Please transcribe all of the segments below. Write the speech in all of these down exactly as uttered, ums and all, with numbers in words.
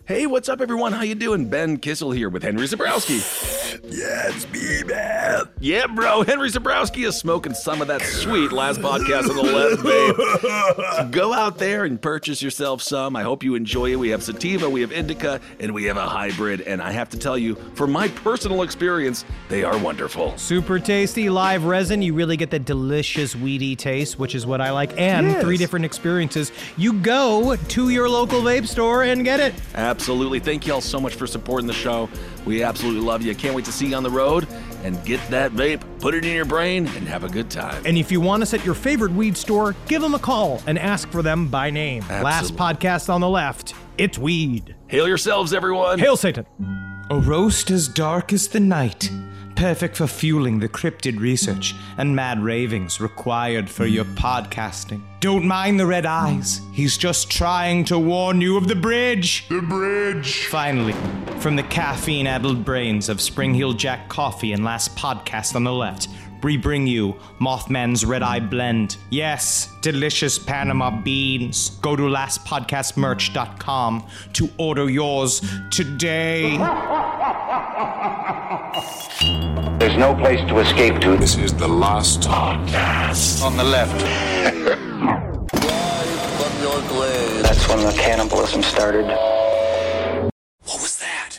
Hey, what's up, everyone? How you doing? Ben Kissel here with Henry Zebrowski. Yeah, it's me, man. Yeah, bro. Henry Zebrowski is smoking some of that sweet Last Podcast on the Left vape. So go out there and purchase yourself some. I hope you enjoy it. We have sativa, we have indica, and we have a hybrid. And I have to tell you, from my personal experience, they are wonderful. Super tasty live resin. You really get the delicious weedy taste, which is what I like. And Yes. three different experiences. You go to your local vape store and get it. Absolutely. Thank you all so much for supporting the show. We absolutely love you. Can't wait to see you on the road and get that vape, put it in your brain, and have a good time. And if you want us at your favorite weed store, give them a call and ask for them by name. Absolutely. Last Podcast on the Left, it's weed. Hail yourselves, everyone. Hail Satan. A roast as dark as the night, perfect for fueling the cryptid research and mad ravings required for your podcasting. Don't mind the red eyes, he's just trying to warn you of the bridge. The bridge. Finally, from the caffeine-addled brains of Spring Hill Jack Coffee and Last Podcast on the Left, we bring you Mothman's Red Eye Blend. Yes, delicious Panama beans. Go to last podcast merch dot com to order yours today. There's no place to escape to. This is the Last Podcast On the left. That's when the cannibalism started. What was that?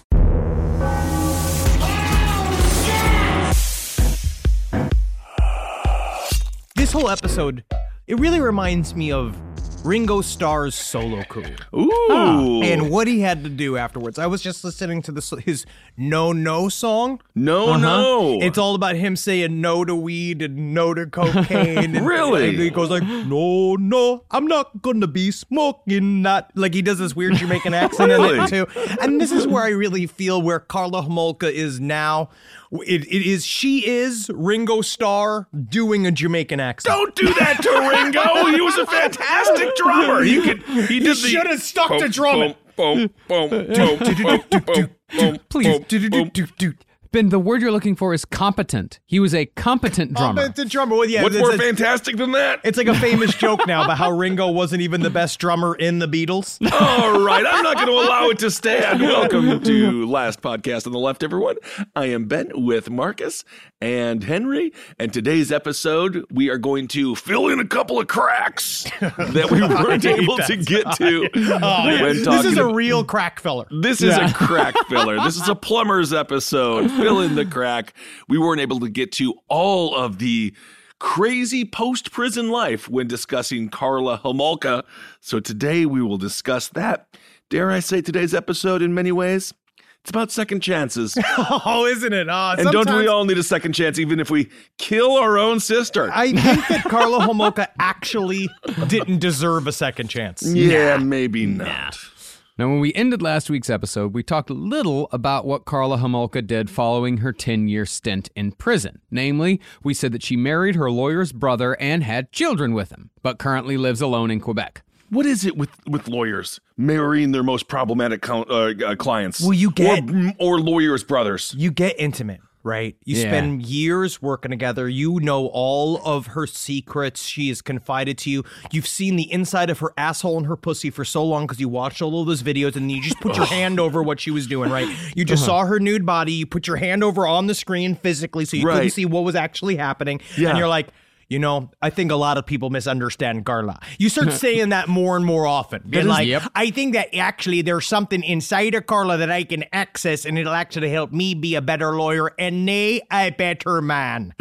This whole episode, it really reminds me of Ringo Starr's solo career. Ooh. And what he had to do afterwards. I was just listening to this, his No No song. No, Uh-huh. no. It's all about him saying no to weed and no to cocaine. And Really? and he goes like, no, no, I'm not gonna be smoking that. Like he does this weird Jamaican accent in Really? it too. And this is where I really feel where Karla Homolka is now. It, it is, she is Ringo Starr doing a Jamaican accent. Don't do that to Ringo. He was a fantastic drummer. He could. He did the. should have stuck to drumming. Boom, boom, boom, boom, boom, boom, boom, Please, boom, do, do, do, boom. do, do. Ben, the word you're looking for is competent. He was a competent drummer. Competent drummer. Well, yeah, What's it's, more it's, fantastic than that? it's like a famous joke now about how Ringo wasn't even the best drummer in the Beatles. All right, I'm not going to allow it to stand. Welcome to Last Podcast on the Left, everyone. I am Ben with Marcus and Henry, and today's episode, we are going to fill in a couple of cracks that we weren't able to get to Oh, yeah. when This talking is a about- real crack filler. This is a crack filler. This is a plumber's episode. Fill in the crack. We weren't able to get to all of the crazy post-prison life when discussing Karla Homolka. So today we will discuss that. Dare I say today's episode in many ways? It's about second chances. Oh, isn't it? Uh, And don't we sometimes- all need a second chance even if we kill our own sister? I think that Karla Homolka actually didn't deserve a second chance. yeah, maybe not. Now, when we ended last week's episode, we talked a little about what Karla Homolka did following her ten-year stint in prison. Namely, we said that she married her lawyer's brother and had children with him, but currently lives alone in Quebec. What is it with, with lawyers marrying their most problematic co- uh, uh, clients? Well, you get- Or, or lawyers' brothers. You get intimate, right? You Yeah. spend years working together. You know all of her secrets. She has confided to you. You've seen the inside of her asshole and her pussy for so long because you watched all of those videos and you just put your hand over what she was doing, right? You just saw her nude body. You put your hand over on the screen physically so you couldn't Right. see what was actually happening. Yeah. And you're like, you know, I think a lot of people misunderstand Karla. You start saying that more and more often. Being is- like, yep. I think that actually there's something inside of Karla that I can access and it'll actually help me be a better lawyer and nay, a better man.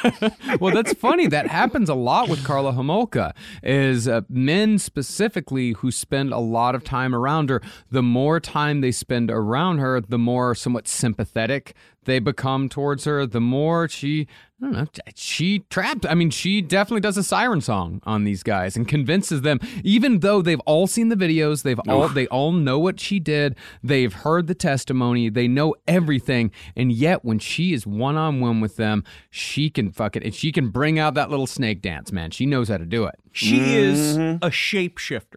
Well, that's funny. That happens a lot with Karla Homolka, is uh, men specifically who spend a lot of time around her. The more time they spend around her, the more somewhat sympathetic they become towards her, the more she, I don't know, she trapped. I mean, she definitely does a siren song on these guys and convinces them, even though they've all seen the videos, they've all, they all know what she did, they've heard the testimony, they know everything, and yet when she is one-on-one with them, she can fuck it, and she can bring out that little snake dance, man. She knows how to do it. She is a shapeshifter.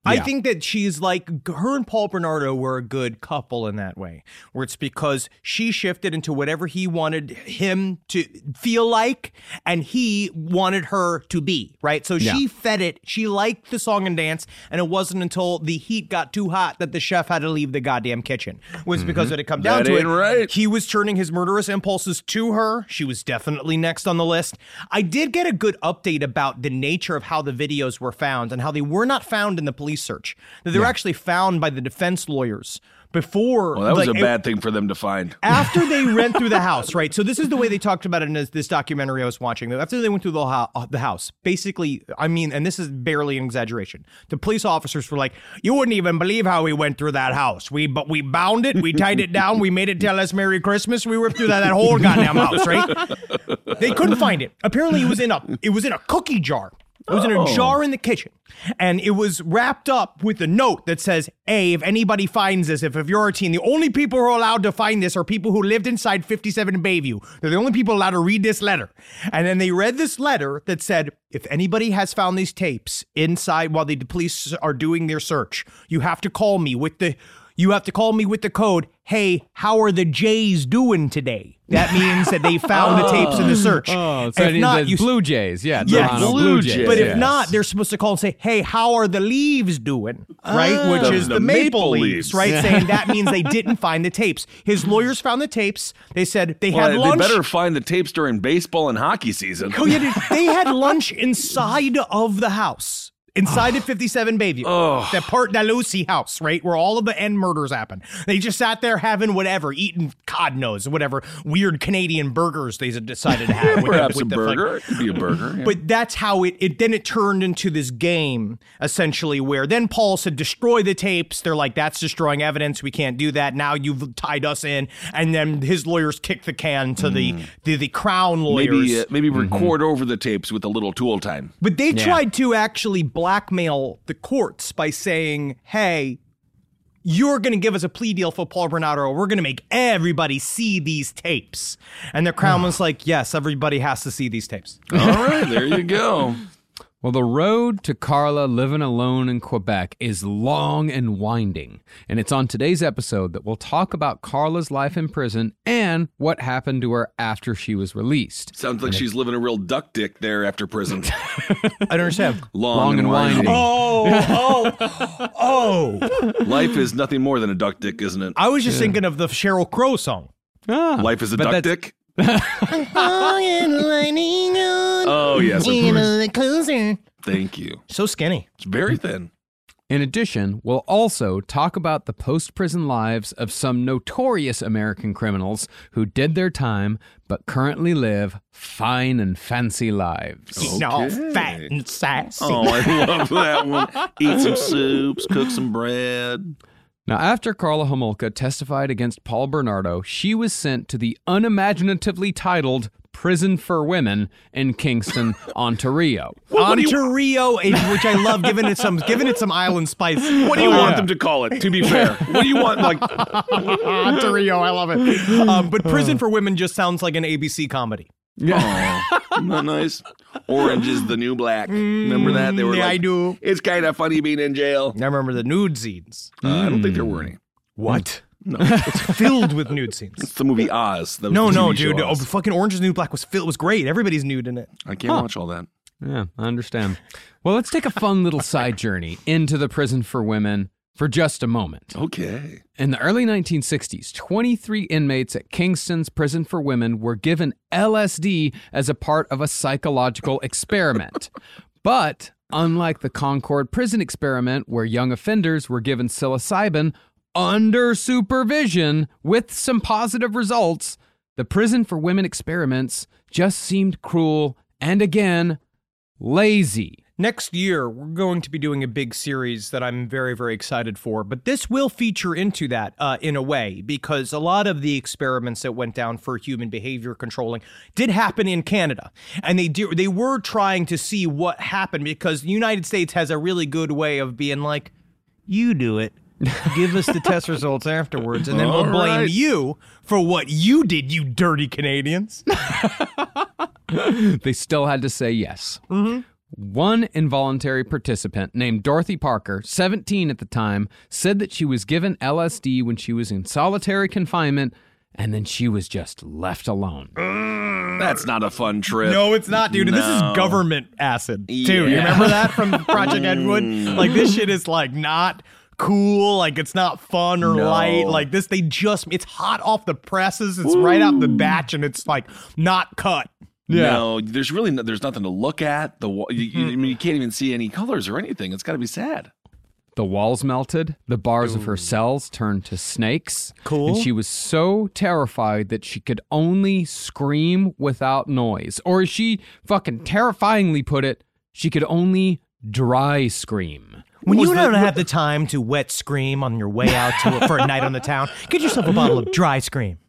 I Yeah. think that she's like, her and Paul Bernardo were a good couple in that way, where it's because she shifted into whatever he wanted him to feel like, and he wanted her to be, right? So Yeah. she fed it. She liked the song and dance, and it wasn't until the heat got too hot that the chef had to leave the goddamn kitchen. It was because when it come down That to it, ain't right. he was turning his murderous impulses to her. She was definitely next on the list. I did get a good update about the nature of how the videos were found and how they were not found in the police search. That they were actually found by the defense lawyers before. Well, that was like, a it- bad thing for them to find. after they went through the house, right? So this is the way they talked about it in this, this documentary I was watching. After they went through the, ho- the house, basically, I mean, and this is barely an exaggeration, the police officers were like, you wouldn't even believe how we went through that house. We but we bound it, we tied it down, we made it tell us Merry Christmas. We ripped through that, that whole goddamn house, right? They couldn't find it. Apparently, it was in a it was in a cookie jar. It was in a Oh. jar in the kitchen, and it was wrapped up with a note that says, hey, if anybody finds this, if, if you're our team, the only people who are allowed to find this are people who lived inside fifty-seven Bayview. They're the only people allowed to read this letter. And then they read this letter that said, if anybody has found these tapes inside while the police are doing their search, you have to call me with the... You have to call me with the code, hey, how are the Jays doing today? That means that they found the tapes in the search. Oh, so if it not, is you Blue Jays. Yeah, Yeah, Toronto Blue Blue Jays. Jays. but if yes. not, they're supposed to call and say, hey, how are the leaves doing? Right? Which The- is the, the maple, maple leaves, leaves. right? Saying that means they didn't find the tapes. His lawyers found the tapes. They said they Well, had they lunch. better find the tapes during baseball and hockey season. Oh, yeah, they had lunch inside of the house. Inside of fifty-seven Bayview, Oh. that Port Dalhousie house, right, where all of the end murders happen. They just sat there having whatever, eating God knows whatever weird Canadian burgers they decided to have. with- Perhaps with a the fuck- burger. It could be a burger. yeah. But that's how it, it then it turned into this game, essentially, where then Paul said, destroy the tapes. They're like, that's destroying evidence. We can't do that. Now you've tied us in. And then his lawyers kicked the can to the, the, the Crown lawyers. maybe uh, maybe record over the tapes with a little tool time. But they tried to actually blackmail the courts by saying, hey, you're going to give us a plea deal for Paul Bernardo, or we're going to make everybody see these tapes. And the Crown was like, yes, everybody has to see these tapes. All right, there you go. Well, the road to Carla living alone in Quebec is long and winding, and it's on today's episode that we'll talk about Carla's life in prison and what happened to her after she was released. Sounds like she's living a real duck dick there after prison. I don't understand. Long, Long and winding. Oh, oh, oh. Life is nothing more than a duck dick, isn't it? I was just thinking of the Sheryl Crow song. Ah, Life is a but duck that's- dick. Oh, yes, of course. Thank you. So skinny. It's very thin. In addition, we'll also talk about the post-prison lives of some notorious American criminals who did their time but currently live fine and fancy lives. Eating all fat and sassy. Oh, I love that one. Eat some soups, cook some bread. Now, after Carla Homolka testified against Paul Bernardo, she was sent to the unimaginatively titled Prison for Women in Kingston, Ontario. Ontario, which I love, giving it some giving it some island spice. What do you Oh, want yeah. them to call it, to be fair? What do you want? Like, Ontario, I love it. Um, but Prison for Women just sounds like an A B C comedy. oh, isn't that nice? Orange is the new black. Remember that? They were yeah, like, I do. It's kind of funny being in jail. I remember the nude scenes. Uh, I don't think there were any. What? No. It's filled with nude scenes. It's the movie Oz. The No, T V no, show dude. Oh, Oz. fucking Orange is the New Black was filled, was great. Everybody's nude in it. I can't watch all that. Yeah, I understand. Well, let's take a fun little side journey into the prison for women for just a moment. Okay. In the early nineteen sixties, twenty-three inmates at Kingston's Prison for Women were given L S D as a part of a psychological experiment. But unlike the Concord prison experiment, where young offenders were given psilocybin under supervision with some positive results, the Prison for Women experiments just seemed cruel and, again, lazy. Next year, we're going to be doing a big series that I'm very, very excited for. But this will feature into that uh, in a way, because a lot of the experiments that went down for human behavior controlling did happen in Canada. And they do, they were trying to see what happened, because the United States has a really good way of being like, you do it. Give us the test results afterwards, and then we'll All blame right. you for what you did, you dirty Canadians. They still had to say yes. Mm-hmm. One involuntary participant named Dorothy Parker, seventeen at the time, said that she was given L S D when she was in solitary confinement, and then she was just left alone. That's not a fun trip. No, it's not, dude. And this No. is government acid, too. Yeah. You remember that from Project Edward? Like, this shit is, like, not cool. Like, it's not fun or No. light. Like, this, they just, it's hot off the presses. It's right out the batch, and it's, like, not cut. No, there's really no, there's nothing to look at. The wa- you, you, I mean, you can't even see any colors or anything. It's got to be sad. The walls melted, the bars of her cells turned to snakes. Cool. And she was so terrified that she could only scream without noise. Or as she fucking terrifyingly put it, she could only dry scream. When Was you the- don't have the time to wet scream on your way out to for a night on the town, get yourself a bottle of dry scream.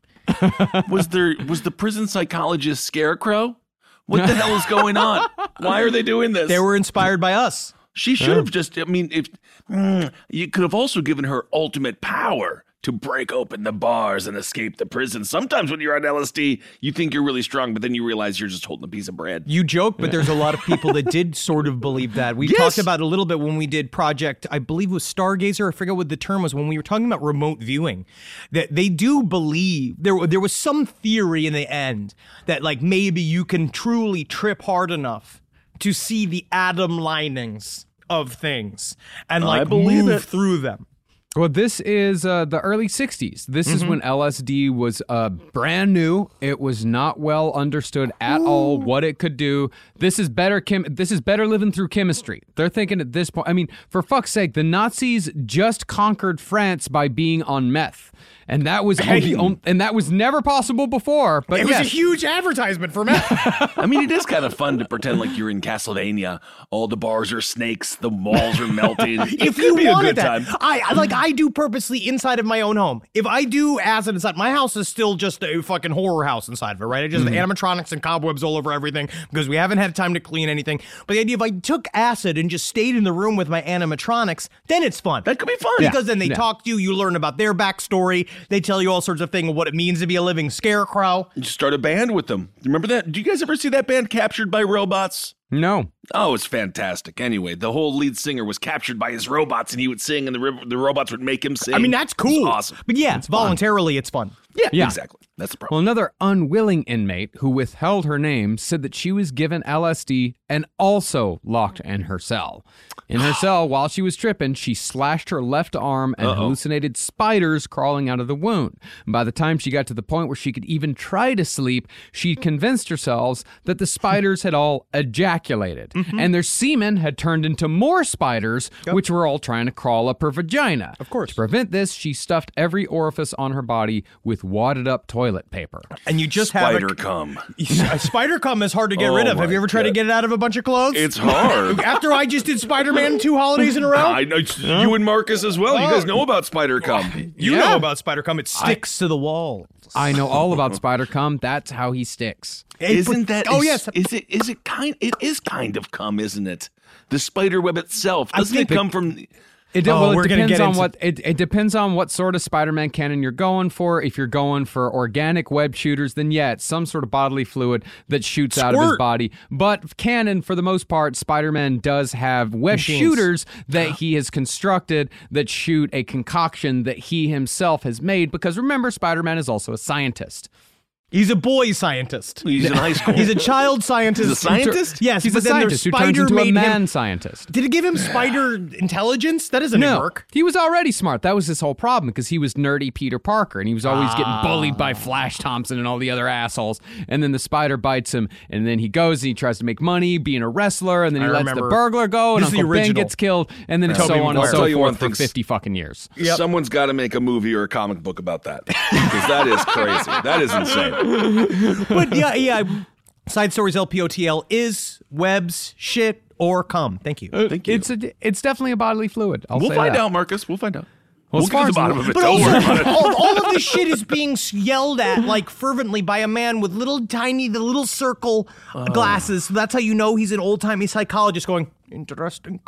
Was there was the prison psychologist Scarecrow? What the hell is going on? Why are they doing this? They were inspired by us. She should have just, I mean, if mm, you could have also given her ultimate power to break open the bars and escape the prison. Sometimes when you're on L S D, you think you're really strong, but then you realize you're just holding a piece of bread. You joke, but there's a lot of people that did sort of believe that. We Yes. talked about it a little bit when we did Project, I believe it was Stargazer. I forget what the term was when we were talking about remote viewing. That they do believe there there was some theory in the end that like maybe you can truly trip hard enough to see the atom linings of things and I like believe move it. through them. Well, this is uh, the early sixties. This is when L S D was uh, brand new. It was not well understood at all what it could do. This is better. Chem- this is better living through chemistry. They're thinking at this point. I mean, for fuck's sake, the Nazis just conquered France by being on meth, and that was the only, and that was never possible before. But It was yes. a huge advertisement for meth. I mean, it is kind of fun to pretend like you're in Castlevania. All the bars are snakes, the walls are melting. It If could you be a wanted good that, time. I I- like I do purposely inside of my own home. If I do acid inside, my house is still just a fucking horror house inside of it, right? I just have animatronics and cobwebs all over everything because we haven't had time to clean anything. But the idea if I took acid and just stayed in the room with my animatronics, then it's fun. That could be fun. Because then they Yeah. talk to you, you learn about their backstory, they tell you all sorts of things, what it means to be a living scarecrow. You start a band with them. Remember that? Do you guys ever see that band Captured by Robots? no. Oh, it's fantastic. Anyway, the whole lead singer was captured by his robots, and he would sing, and the ro- the robots would make him sing. I mean, that's It was cool. awesome. But yeah, voluntarily, it's fun. Yeah, Yeah. exactly. That's the problem. Well, another unwilling inmate who withheld her name said that she was given L S D and also locked in her cell. In her cell, while she was tripping, she slashed her left arm and hallucinated spiders crawling out of the wound. And by the time she got to the point where she could even try to sleep, she convinced herself that the spiders had all ejaculated, and their semen had turned into more spiders, which were all trying to crawl up her vagina. Of course. To prevent this, she stuffed every orifice on her body with wadded up toilet paper. And you just have Spider a, cum. a spider cum is hard to get Oh rid of. Have my you ever tried to God. get it out of a bunch of clothes? It's hard. After I just did Spider-Man two holidays in a row? I know you and Marcus as well. You guys know about spider cum. You Yeah. know about spider cum. It sticks to the wall. I know all about spider cum. That's how he sticks. Isn't that? Oh, is- yes. Is it? Is it kind? It is kind of cum, isn't it? The spider web itself doesn't it think the- come from? It, de- Oh, well, it we're gonna depends get on into- what it, it depends on what sort of Spider-Man canon you're going for. If you're going for organic web shooters, then yeah, it's some sort of bodily fluid that shoots out of his Squirt. body. But canon, for the most part, Spider-Man does have web Machines. shooters that he has constructed that shoot a concoction that he himself has made. Because remember, Spider-Man is also a scientist. He's a boy scientist. He's in high school. He's a child scientist. He's a scientist? Yes, He's but a then their scientist who turns spider into a made man him. scientist. Did it give him spider intelligence? That doesn't No, work. he was already smart. That was his whole problem because he was nerdy Peter Parker and he was always getting bullied by Flash Thompson and all the other assholes. And then the spider bites him and then he goes and he tries to make money being a wrestler and then he I lets the remember. burglar go and This is the Uncle Ben original. gets killed and then Tobey so on and Maguire. so I'll tell you one forth for thing. fifty fucking years. Someone's got to make a movie or a comic book about that because that is crazy. That is insane. But yeah, yeah. Side Stories L P O T L is webs, shit, or cum. Thank you. Thank you. It's a, it's definitely a bodily fluid. I'll we'll say find that. out, Marcus. We'll find out. Well, we'll as get far to the as- bottom of it. But Don't also, worry about it. all, all of this shit is being yelled at like fervently by a man with little tiny, the little circle glasses. So that's how you know he's an old timey psychologist going, interesting.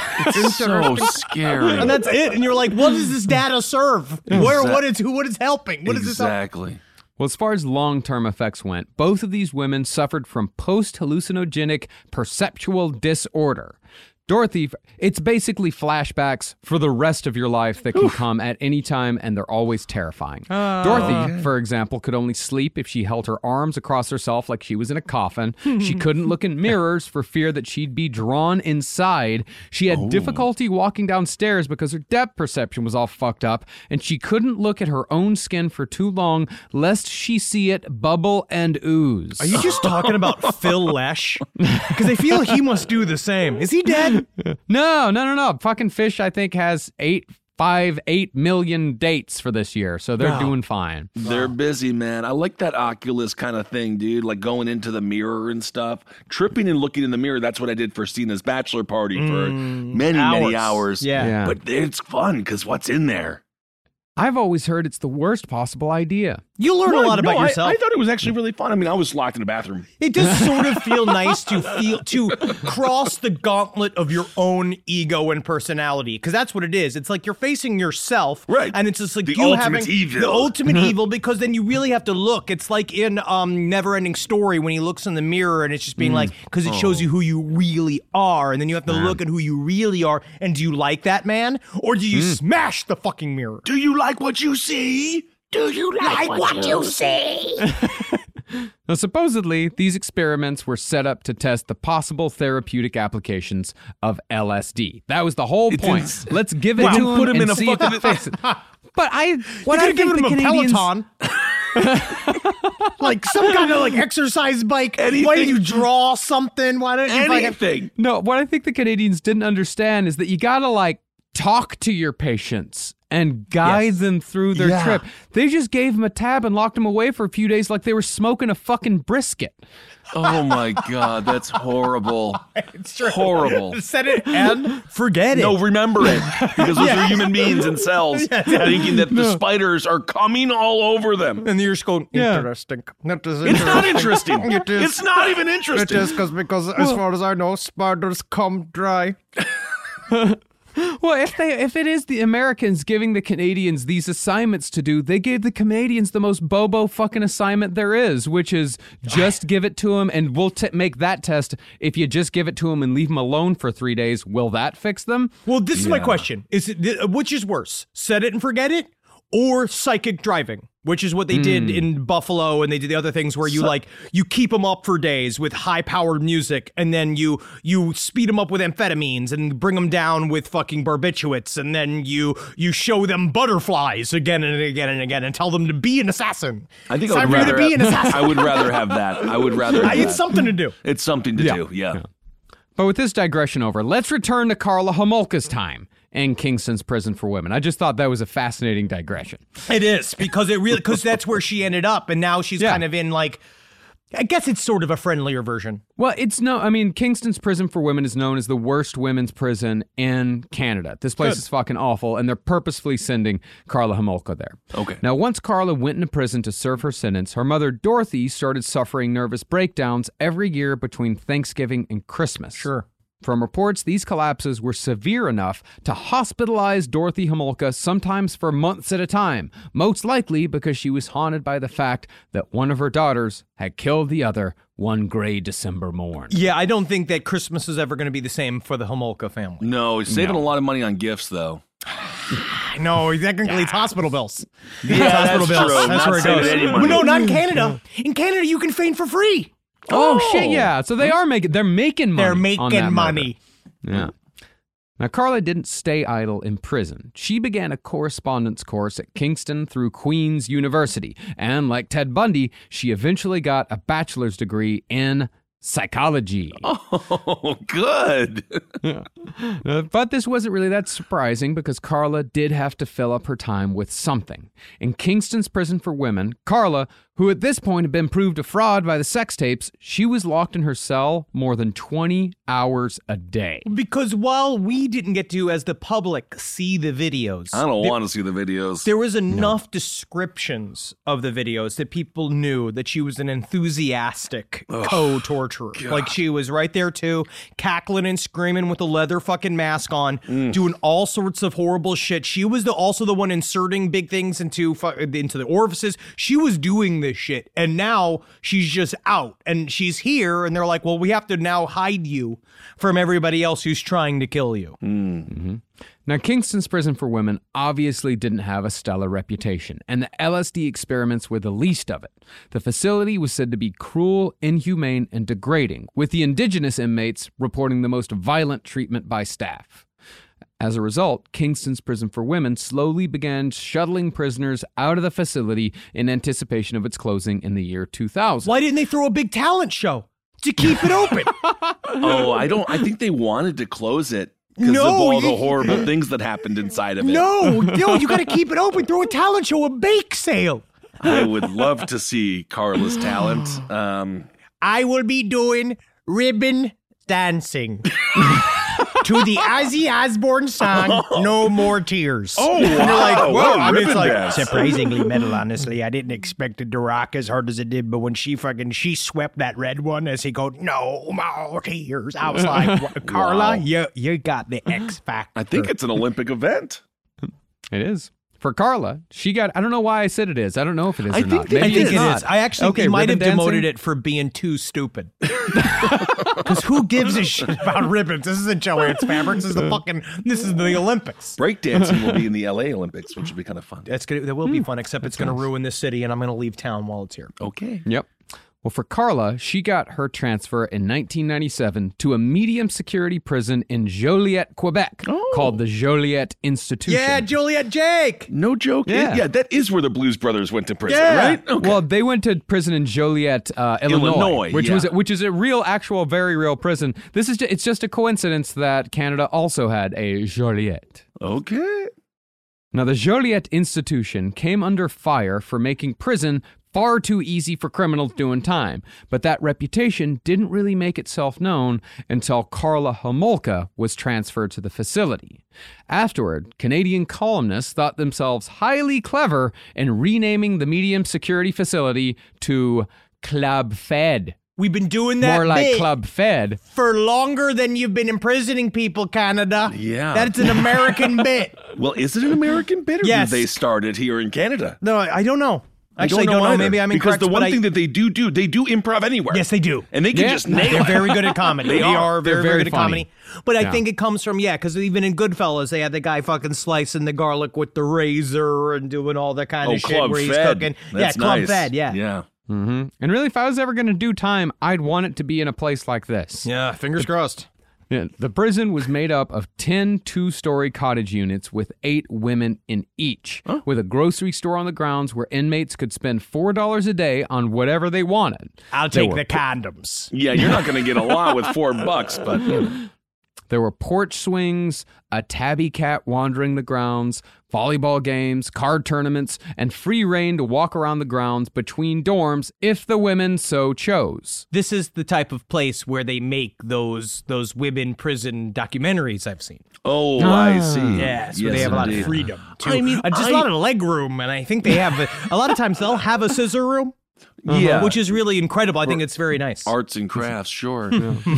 So scary. And that's it. And you're like, what does this data serve? Where, what is, who, what is helping? What is this? help- Exactly. Well, as far as long-term effects went, both of these women suffered from post-hallucinogenic perceptual disorder. Dorothy, it's basically flashbacks for the rest of your life that can come at any time, and they're always terrifying. Oh, Dorothy, okay. for example, could only sleep if she held her arms across herself like she was in a coffin. She couldn't look in mirrors for fear that she'd be drawn inside. She had Oh. difficulty walking downstairs because her depth perception was all fucked up, and she couldn't look at her own skin for too long lest she see it bubble and ooze. Are you just talking about Phil Lesh? Because I feel he must do the same. Is he dead? No, no, no, no. Fucking Fish, I think, has eight, five, eight million dates for this year, so they're Wow. doing fine. They're busy, man. I like that Oculus kind of thing, dude. Like going into the mirror and stuff. Tripping and looking in the mirror, that's what I did for Cena's bachelor party for many, many hours. hours. Yeah. Yeah. But it's fun because what's in there? I've always heard it's the worst possible idea. You learn a lot about No, I- yourself. I, thought it was actually really fun. I mean, I was locked in the bathroom. It does sort of feel nice to feel to cross the gauntlet of your own ego and personality, because that's what it is. It's like you're facing yourself, Right. And it's just like The you ultimate having evil. the ultimate evil, because then you really have to look. It's like in um Never-Ending Story when he looks in the mirror and it's just being like, because it shows you who you really are, and then you have to look at who you really are. And do you like that man, or do you smash the fucking mirror? Do you like what you see? Do you like, what, you see? Now, supposedly, these experiments were set up to test the possible therapeutic applications of L S D. That was the whole point. didn't- Let's give it Wow. to Didn't him put him and in a see if fucking- it fixes it. But I, what You I could have given think him the a Canadians, Peloton. Like some kind of like exercise bike. Why Anything. don't you draw something? Why don't you fucking... Anything. No, what I think the Canadians didn't understand is that you gotta like talk to your patients and guide Yes. them through their Yeah. trip. They just gave them a tab and locked them away for a few days like they were smoking a fucking brisket. Oh my God, that's horrible. It's true. Horrible. Set it and forget it. No, remember it. Because those are human beings and cells thinking that the spiders are coming all over them. And you're just going, Yeah. interesting. That is It's not interesting. It is. It's not even It interesting. is because, because as far as I know, spiders come dry. Well, if they if it is the Americans giving the Canadians these assignments to do, they gave the Canadians the most bobo fucking assignment there is, which is just give it to them and we'll t- make that test. If you just give it to them and leave them alone for three days, will that fix them? Well, this is my question. Is it th- which is worse? Set it and forget it, or psychic driving? Which is what they did in Buffalo, and they did the other things where you like you keep them up for days with high-powered music, and then you you speed them up with amphetamines and bring them down with fucking barbiturates, and then you you show them butterflies again and again and again, and tell them to be an assassin. I think it's I time would for you to rather be an assassin. I would rather have that. I would rather have It's that. something to do. It's something to Yeah. do. Yeah. But with this digression over, let's return to Karla Homolka's time in Kingston's prison for women. I just thought that was a fascinating digression. It is, because it really because that's where she ended up, and now she's Yeah. kind of in like, I guess it's sort of a friendlier version. Well, it's no, I mean, Kingston's prison for women is known as the worst women's prison in Canada. This place Good. is fucking awful, and they're purposefully sending Karla Homolka there. Okay. Now, once Karla went into prison to serve her sentence, her mother, Dorothy, started suffering nervous breakdowns every year between Thanksgiving and Christmas. Sure. From reports, these collapses were severe enough to hospitalize Dorothy Homolka sometimes for months at a time, most likely because she was haunted by the fact that one of her daughters had killed the other one gray December morn. Yeah, I don't think that Christmas is ever going to be the same for the Homolka family. No, he's saving a lot of money on gifts, though. No, technically it's hospital bills. Yeah, hospital that's bills. true. That's Not where it saving goes. any Well, money. no, not in Canada. In Canada, you can faint for free. Oh, shit, yeah. So they are making, they're making money. They're on making that money. murder. Yeah. Now, Karla didn't stay idle in prison. She began a correspondence course at Kingston through Queen's University. And like Ted Bundy, she eventually got a bachelor's degree in psychology. Oh, good. Uh, but this wasn't really that surprising because Karla did have to fill up her time with something. In Kingston's prison for women, Karla, who at this point had been proved a fraud by the sex tapes, she was locked in her cell more than twenty hours a day. Because while we didn't get to, as the public, see the videos, I don't there, want to see the videos. there was enough descriptions of the videos that people knew that she was an enthusiastic co-torturer. Like she was right there too, cackling and screaming with a leather fucking mask on, doing all sorts of horrible shit. She was the, also the one inserting big things into fu- into the orifices. She was doing this this shit. And now she's just out and she's here. And they're like, well, we have to now hide you from everybody else who's trying to kill you. Mm-hmm. Now, Kingston's prison for women obviously didn't have a stellar reputation, and the L S D experiments were the least of it. The facility was said to be cruel, inhumane, and degrading, with the indigenous inmates reporting the most violent treatment by staff. As a result, Kingston's prison for women slowly began shuttling prisoners out of the facility in anticipation of its closing in the year two thousand. Why didn't they throw a big talent show to keep it open? Oh, I don't. I think they wanted to close it because No, of all you- the horrible things that happened inside of it. No, no, you got to keep it open. Throw a talent show, a bake sale. I would love to see Carla's talent. Um, I will be doing ribbon dancing to the Ozzy Osbourne song, No More Tears. oh, And you're like, wow, well, wow, I mean, it's ribbon like dance. surprisingly metal, honestly. I didn't expect it to rock as hard as it did, but when she fucking, she swept that red one as he go, no more tears. I was like, "What, Carla, Wow. you, you got the X factor. I think it's an Olympic event. It is. For Carla, she got, I don't know why I said it is. I don't know if it is I or think not. they- I Maybe think it's it not. is. I actually Okay, they might have ribbon demoted dancing? it for being too stupid. Because who gives a shit about ribbons? This isn't Joanne's Fabrics. This is the fucking. This is the Olympics. Breakdancing will be in the L A Olympics, which would be kind of fun. That's gonna. That will be fun. Except it's going to ruin this city, and I'm going to leave town while it's here. Okay. Yep. Well, for Carla, she got her transfer in nineteen ninety-seven to a medium security prison in Joliet, Quebec, Oh. called the Joliet Institution. Yeah, Juliet Jake. No joke. Yeah. Yeah. that is where the Blues Brothers went to prison, Yeah. right? Okay. Well, they went to prison in Joliet, uh, Illinois, Illinois, which yeah. was which is a real, actual, very real prison. This is ju- it's just a coincidence that Canada also had a Joliet. Okay. Now, the Joliet Institution came under fire for making prison far too easy for criminals doing time, but that reputation didn't really make itself known until Karla Homolka was transferred to the facility. Afterward, Canadian columnists thought themselves highly clever in renaming the medium security facility to Club Fed. We've been doing that More like bit Club Fed. for longer than you've been imprisoning people, Canada. Yeah. That's an American bit. Well, is it an American bit or Yes. did they start it here in Canada? No, I don't know. Actually, I don't know. either, Maybe I'm because incorrect. the one but I- thing that they do do, they do improv anywhere. yes, they do. And they can Yeah. just nail They're it. very good at comedy. They They, are. are, They're very, very very good at funny. comedy. But I Yeah. think it comes from, yeah, because even in Goodfellas, they had the guy fucking slicing the garlic with the razor and doing all that kind Oh, of shit Club where he's Fed. cooking. That's yeah, Club nice. Fed, yeah. Yeah. hmm And really, if I was ever going to do time, I'd want it to be in a place like this. Yeah, fingers crossed. Yeah, the prison was made up of ten two-story cottage units with eight women in each, with a grocery store on the grounds where inmates could spend four dollars a day on whatever they wanted. I'll There take were the condoms. Yeah, you're not going to get a lot with four bucks, but you know. There were porch swings, a tabby cat wandering the grounds, volleyball games, card tournaments, and free reign to walk around the grounds between dorms if the women so chose. This is the type of place where they make those those women prison documentaries I've seen. Oh, I see. Yeah, so Yes, they have a lot indeed. of freedom. Too. I mean, Uh, just I- a lot of leg room, and I think they have a, a lot of times they'll have a scissor room, Yeah. which is really incredible. I think it's very nice. Arts and crafts, sure.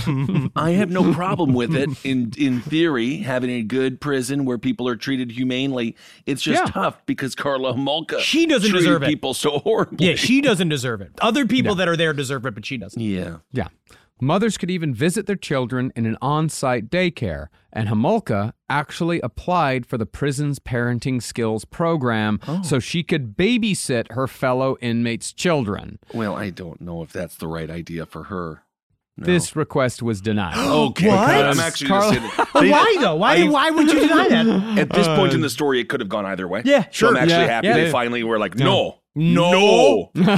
I have no problem with it in in theory, having a good prison where people are treated humanely. It's just Yeah. tough because Karla Homolka She doesn't treated deserve it. people so horribly. Yeah, she doesn't deserve it. Other people that are there deserve it, but she doesn't. Yeah. Yeah. Mothers could even visit their children in an on-site daycare, and Homolka actually applied for the prison's parenting skills program so she could babysit her fellow inmates' children. Well, I don't know if that's the right idea for her. No. This request was denied. Okay, What? I'm actually Carla- just saying But they- why though? Why? I- why would you deny that? At this point in the story, it could have gone either way. Yeah, So I'm sure. actually Yeah, happy yeah. they finally were like, no, No. no.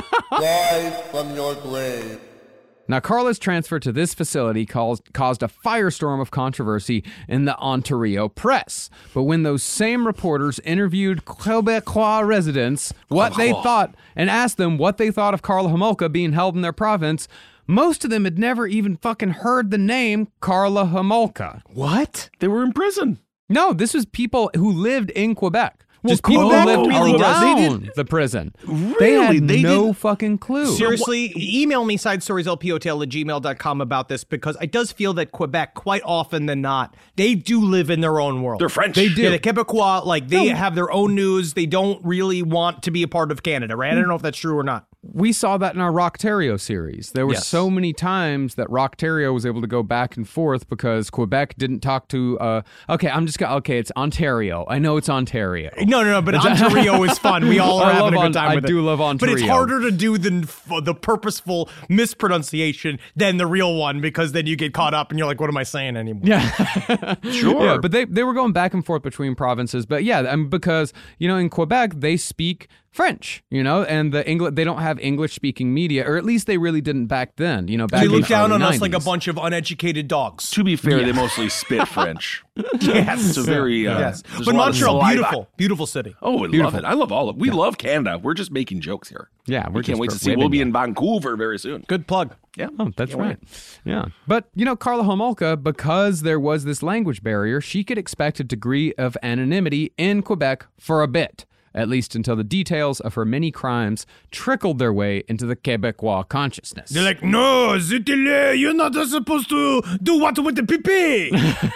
Rise from your grave. Now, Carla's transfer to this facility caused, caused a firestorm of controversy in the Ontario press. But when those same reporters interviewed Quebecois residents what they thought and asked them what they thought of Karla Homolka being held in their province, most of them had never even fucking heard the name Karla Homolka. What? They were in prison. No, this was people who lived in Quebec. Just Well, people Quebec lived really does. around They did- the prison. Really? They had They no did- fucking clue. Seriously, email me sidestorieslpotl at gmail dot com about this because it does feel that Quebec, quite often than not, they do live in their own world. They're French. They do. Yeah, the Quebecois, like, they have their own news. They don't really want to be a part of Canada, right? I don't know if that's true or not. We saw that in our Rocktario series. There were Yes. so many times that Rocktario was able to go back and forth because Quebec didn't talk to. Uh, okay, I'm just gonna. Okay, it's Ontario. I know it's Ontario. No, no, no, but Ontario is fun. We all are I having love a good On- time I with it. do love But it's Ontario. harder to do than f- the purposeful mispronunciation than the real one because then you get caught up and you're like, what am I saying anymore? Yeah, Sure. Yeah, but they, they were going back and forth between provinces. But yeah, I mean, because you know in Quebec they speak French, you know, and the English they don't have English speaking media, or at least they really didn't back then. You know, back They in look the down on early us like a nineties. bunch of uneducated dogs. To be fair, they mostly spit French. Yes. It's a very uh, yes. there's a But lot of Montreal, saliva. beautiful, beautiful city. Oh, I love it. I love all of We love Canada. We're just making jokes here. Yeah, we're we can't just wait to for see. We'll women, be yeah. in Vancouver very soon. Good plug. Yeah. Oh, that's Can't right. wait. Yeah. But, you know, Carla Homolka, because there was this language barrier, she could expect a degree of anonymity in Quebec for a bit, at least until the details of her many crimes trickled their way into the Quebecois consciousness. They're like, no, Zutile, you're not supposed to do what with the pee-pee.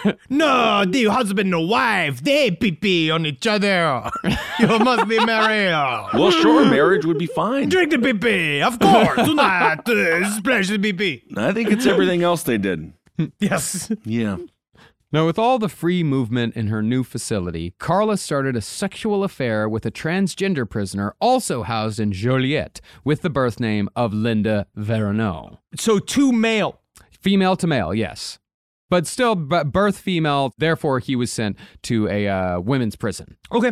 No, the husband and wife, they pee-pee on each other. You must be married. Well, sure, marriage would be fine. Drink the pee-pee, of course. Do not uh, splash the pee-pee. I think it's everything else they did. Yes. Yeah. Now, with all the free movement in her new facility, Carla started a sexual affair with a transgender prisoner also housed in Joliette with the birth name of Linda Veronneau. So two male. Female to male, yes. But still, b- birth female, therefore he was sent to a uh, women's prison. Okay.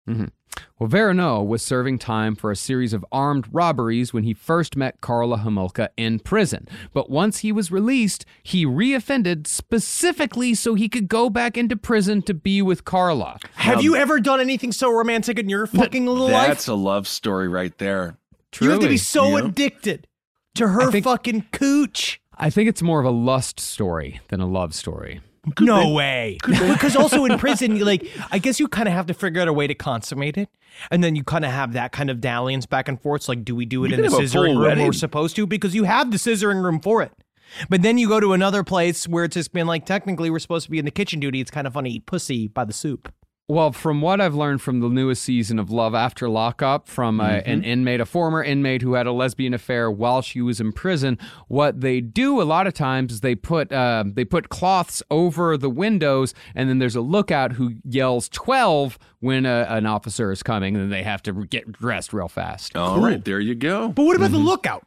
Well, Veronneau was serving time for a series of armed robberies when he first met Carla Homolka in prison. But once he was released, he reoffended specifically so he could go back into prison to be with Carla. Have you ever done anything so romantic in your fucking little life? That's a love story right there. You have to be Truly. so Yeah. addicted to her I think- fucking cooch. I think it's more of a lust story than a love story. No way. Because also in prison, you like, I guess you kind of have to figure out a way to consummate it. And then you kind of have that kind of dalliance back and forth. It's like, do we do it You in the can have a full scissoring room wedding. we're supposed to? Because you have the scissoring room for it. But then you go to another place where it's just been like, technically, we're supposed to be in the kitchen duty. It's kind of fun to eat pussy by the soup. Well, from what I've learned from the newest season of Love After Lockup, from uh, an inmate, a former inmate who had a lesbian affair while she was in prison, what they do a lot of times is they put uh, they put cloths over the windows, and then there's a lookout who yells twelve when a, an officer is coming, and then they have to get dressed real fast. All right, there you go. But what about the lookout?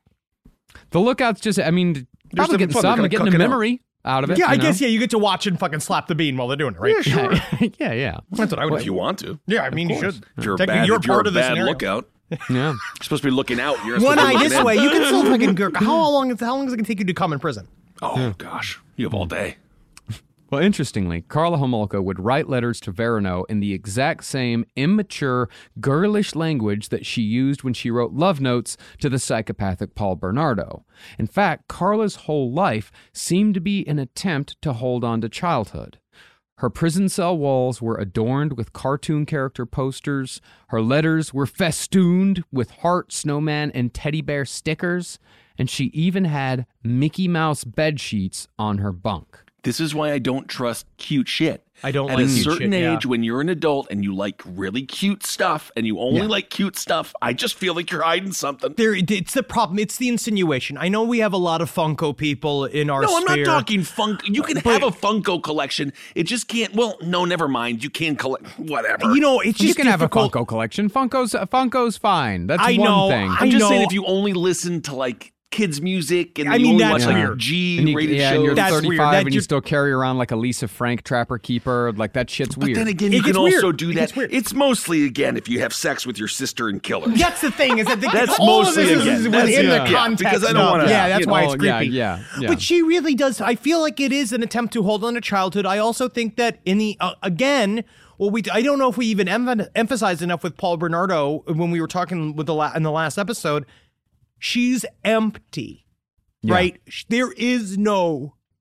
The lookout's just, I mean, probably having getting fun. They're some, gonna getting cook a it up. memory out of it. Yeah, I you know? guess, yeah, you get to watch and fucking slap the bean while they're doing it, right? Yeah, sure. yeah, yeah. That's what I would If do. you want to. Yeah, I mean, you should. If you're a Technically, bad, you're if you're part a of the bad scenario. lookout, Yeah. you're supposed to be looking out. You're One supposed to eye be this looking way. in. You can still fucking gurk. How long is how long is it gonna take you to come in prison? Oh, gosh. You have all day. Well, interestingly, Carla Homolka would write letters to Veronneau in the exact same immature, girlish language that she used when she wrote love notes to the psychopathic Paul Bernardo. In fact, Carla's whole life seemed to be an attempt to hold on to childhood. Her prison cell walls were adorned with cartoon character posters. Her letters were festooned with heart, snowman, and teddy bear stickers. And she even had Mickey Mouse bed sheets on her bunk. This is why I don't trust cute shit. I don't At like a cute certain shit, yeah. age, when you're an adult and you like really cute stuff and you only like cute stuff, I just feel like you're hiding something. There, it's the problem. It's the insinuation. I know we have a lot of Funko people in our No, I'm sphere. not talking Funk. You can have a Funko collection. It just can't. Well, no, never mind. You can collect whatever. You know, it's just You can have a difficult. Funko collection. Funko's Funko's fine. That's I one know, thing. I I'm just know. saying if you only listen to like kids music and I you mean, only that's watch weird. like G And you, rated yeah, and shows. you're That's weird. thirty-five That and you just- still carry around like a Lisa Frank Trapper Keeper. Like that shit's But weird. then again, It you can gets also weird. do It that. gets weird. It's mostly again if you have sex with your sister and kill her. That's the thing. Is that the, That's all mostly of this again. is That's- within yeah. the Yeah, context. because I don't of- wanna- Yeah, that's you why know, it's yeah, creepy. yeah, yeah. But she really does. I feel like it is an attempt to hold on to childhood. I also think that in the uh, again. Well, we I don't know if we even em- emphasized enough with Paul Bernardo when we were talking with the la- in the last episode. She's empty, Yeah. right? Sh- There is no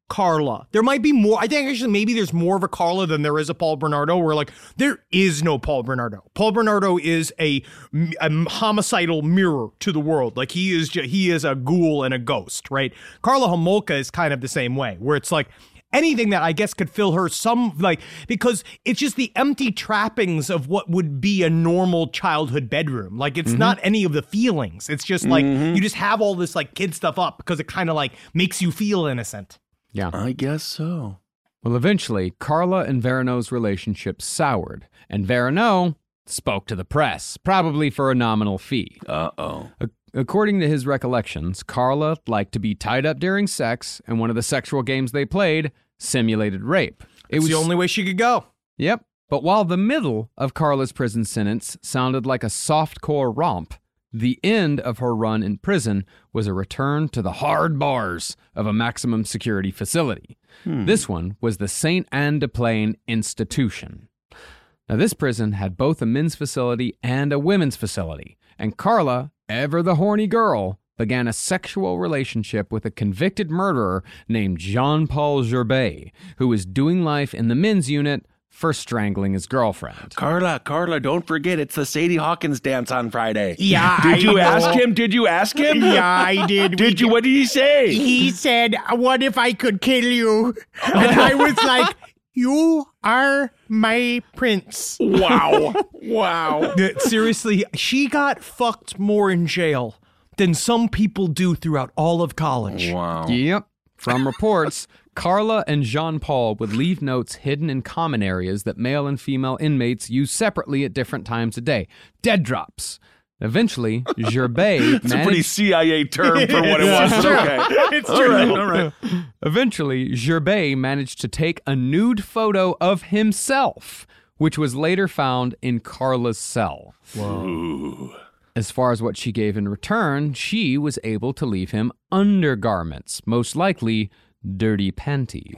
Carla. There might be more. I think actually maybe there's more of a Carla than there is a Paul Bernardo, where like there is no Paul Bernardo. Paul Bernardo is a, a homicidal mirror to the world. Like he is ju- he is a ghoul and a ghost, right? Karla Homolka is kind of the same way, where it's like anything that I guess could fill her some, like, because it's just the empty trappings of what would be a normal childhood bedroom. Like it's mm-hmm. not any of the feelings. It's just like mm-hmm. you just have all this like kid stuff up because it kind of like makes you feel innocent. Yeah. I guess so. Well, eventually, Carla and Verano's relationship soured, and Verano spoke to the press, probably for a nominal fee. Uh-oh. A- according to his recollections, Carla liked to be tied up during sex, and one of the sexual games they played simulated rape. It it's was the only way she could go. Yep. But while the middle of Carla's prison sentence sounded like a softcore romp, the end of her run in prison was a return to the hard bars of a maximum security facility. Hmm. This one was the Saint Anne de Plain Institution. Now, this prison had both a men's facility and a women's facility, and Carla, ever the horny girl, began a sexual relationship with a convicted murderer named Jean-Paul Gerbet, who was doing life in the men's unit for strangling his girlfriend. Carla, Carla, don't forget, it's the Sadie Hawkins dance on Friday. Yeah, Did you I ask know. him? Did you ask him? Yeah, I did. Did you? What did he say? He said, what if I could kill you? And I was like, you are my prince. Wow. Wow. Seriously, she got fucked more in jail than some people do throughout all of college. Wow. Yep. From reports, Carla and Jean-Paul would leave notes hidden in common areas that male and female inmates use separately at different times a day. Dead drops. Eventually, Gerbet It's managed... a pretty C I A term for what it was. It's true. Okay. It's All true. right, all right. Eventually, Gerbet managed to take a nude photo of himself, which was later found in Carla's cell. Whoa. As far as what she gave in return, she was able to leave him undergarments, most likely dirty panties.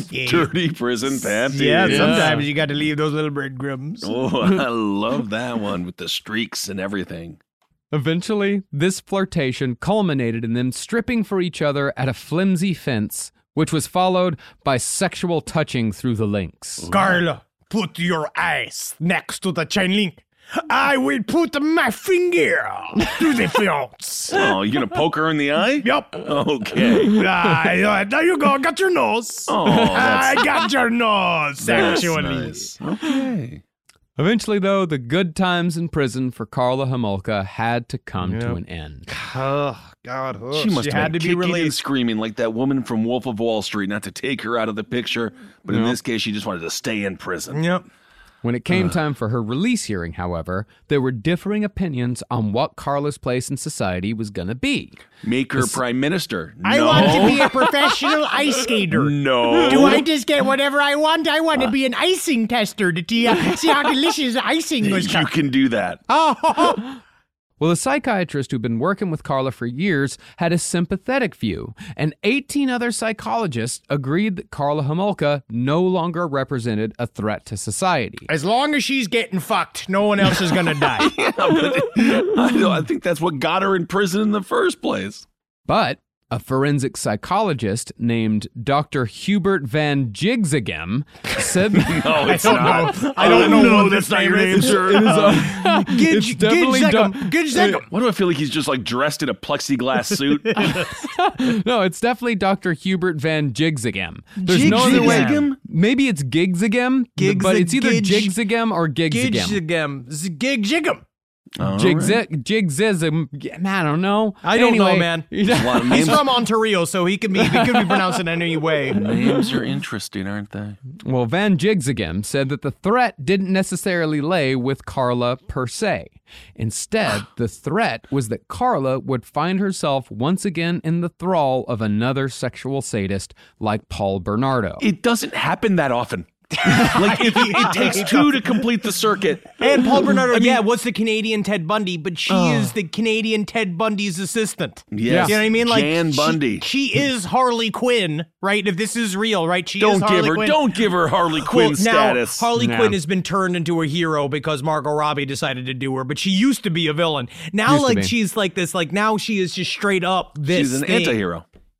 Dirty prison panties. Yeah, yeah, sometimes you got to leave those little breadcrumbs. Oh, I love that one with the streaks and everything. Eventually, this flirtation culminated in them stripping for each other at a flimsy fence, which was followed by sexual touching through the links. Carla, put your eyes next to the chain link. I will put my finger to the fence. Oh, you gonna poke her in the eye? Yep. Okay. Ah, there you go. Got your nose. Oh, that's, I got your nose, that's actually. nice. Okay. Eventually, though, the good times in prison for Karla Homolka had to come Yep. to an end. Oh, God. Oh, She must she have had been to be kicking and released. screaming like that woman from Wolf of Wall Street, not to take her out of the picture, but in Yep. this case, she just wanted to stay in prison. Yep. When it came time for her release hearing, however, there were differing opinions on what Carla's place in society was going to be. Make her prime minister. I No. want to be a professional ice skater. No. Do I just get whatever I want? I want to be an icing tester to see how, see how delicious the icing was. You can do that. Oh, Well, a psychiatrist who'd been working with Carla for years had a sympathetic view, and eighteen other psychologists agreed that Karla Homolka no longer represented a threat to society. as long as she's getting fucked, no one else is going to die. Yeah, but I, don't, I think that's what got her in prison in the first place. But a forensic psychologist named Doctor Hubert Van Jigzegem said that No, it's I don't not. know. I don't know no, what that's this not your name name, is. sir. it is a, Gidge, it's definitely Gidge doc- Zegem. Gidge Zegem. Why do I feel like he's just like dressed in a plexiglass suit? No, it's definitely Doctor Hubert Van Jigzegem. There's no other way. Jigzegem? Maybe it's Gigzegem, Gigs- but it's either Gidge- Jigzegem or Gidge Gigzegem. Zegem. Z- Gig Jigem. All Jigze- right. Jigzism. Man, I don't know. I don't Anyway, know, man. A lot of He's names. from Ontario, so he can be he could be pronounced in any way. Names are interesting, aren't they? Well, Van Jigzegem said that the threat didn't necessarily lay with Carla per se. Instead, the threat was that Carla would find herself once again in the thrall of another sexual sadist like Paul Bernardo. It doesn't happen that often. Like it, it takes two to complete the circuit. And Paul Bernardo, yeah, was the Canadian Ted Bundy, but she Oh. is the Canadian Ted Bundy's assistant. Yes. You know what I mean? Like Jan she- Bundy. She, is Harley Quinn, right? If this is real, right? She is Don't Harley give her, Quinn. don't give her Harley Quinn Well, status. now, Harley No. Quinn has been turned into a hero because Margot Robbie decided to do her, but she used to be a villain. Now, Used to like, be. she's like this, like, now she is just straight up this She's an thing. anti-hero.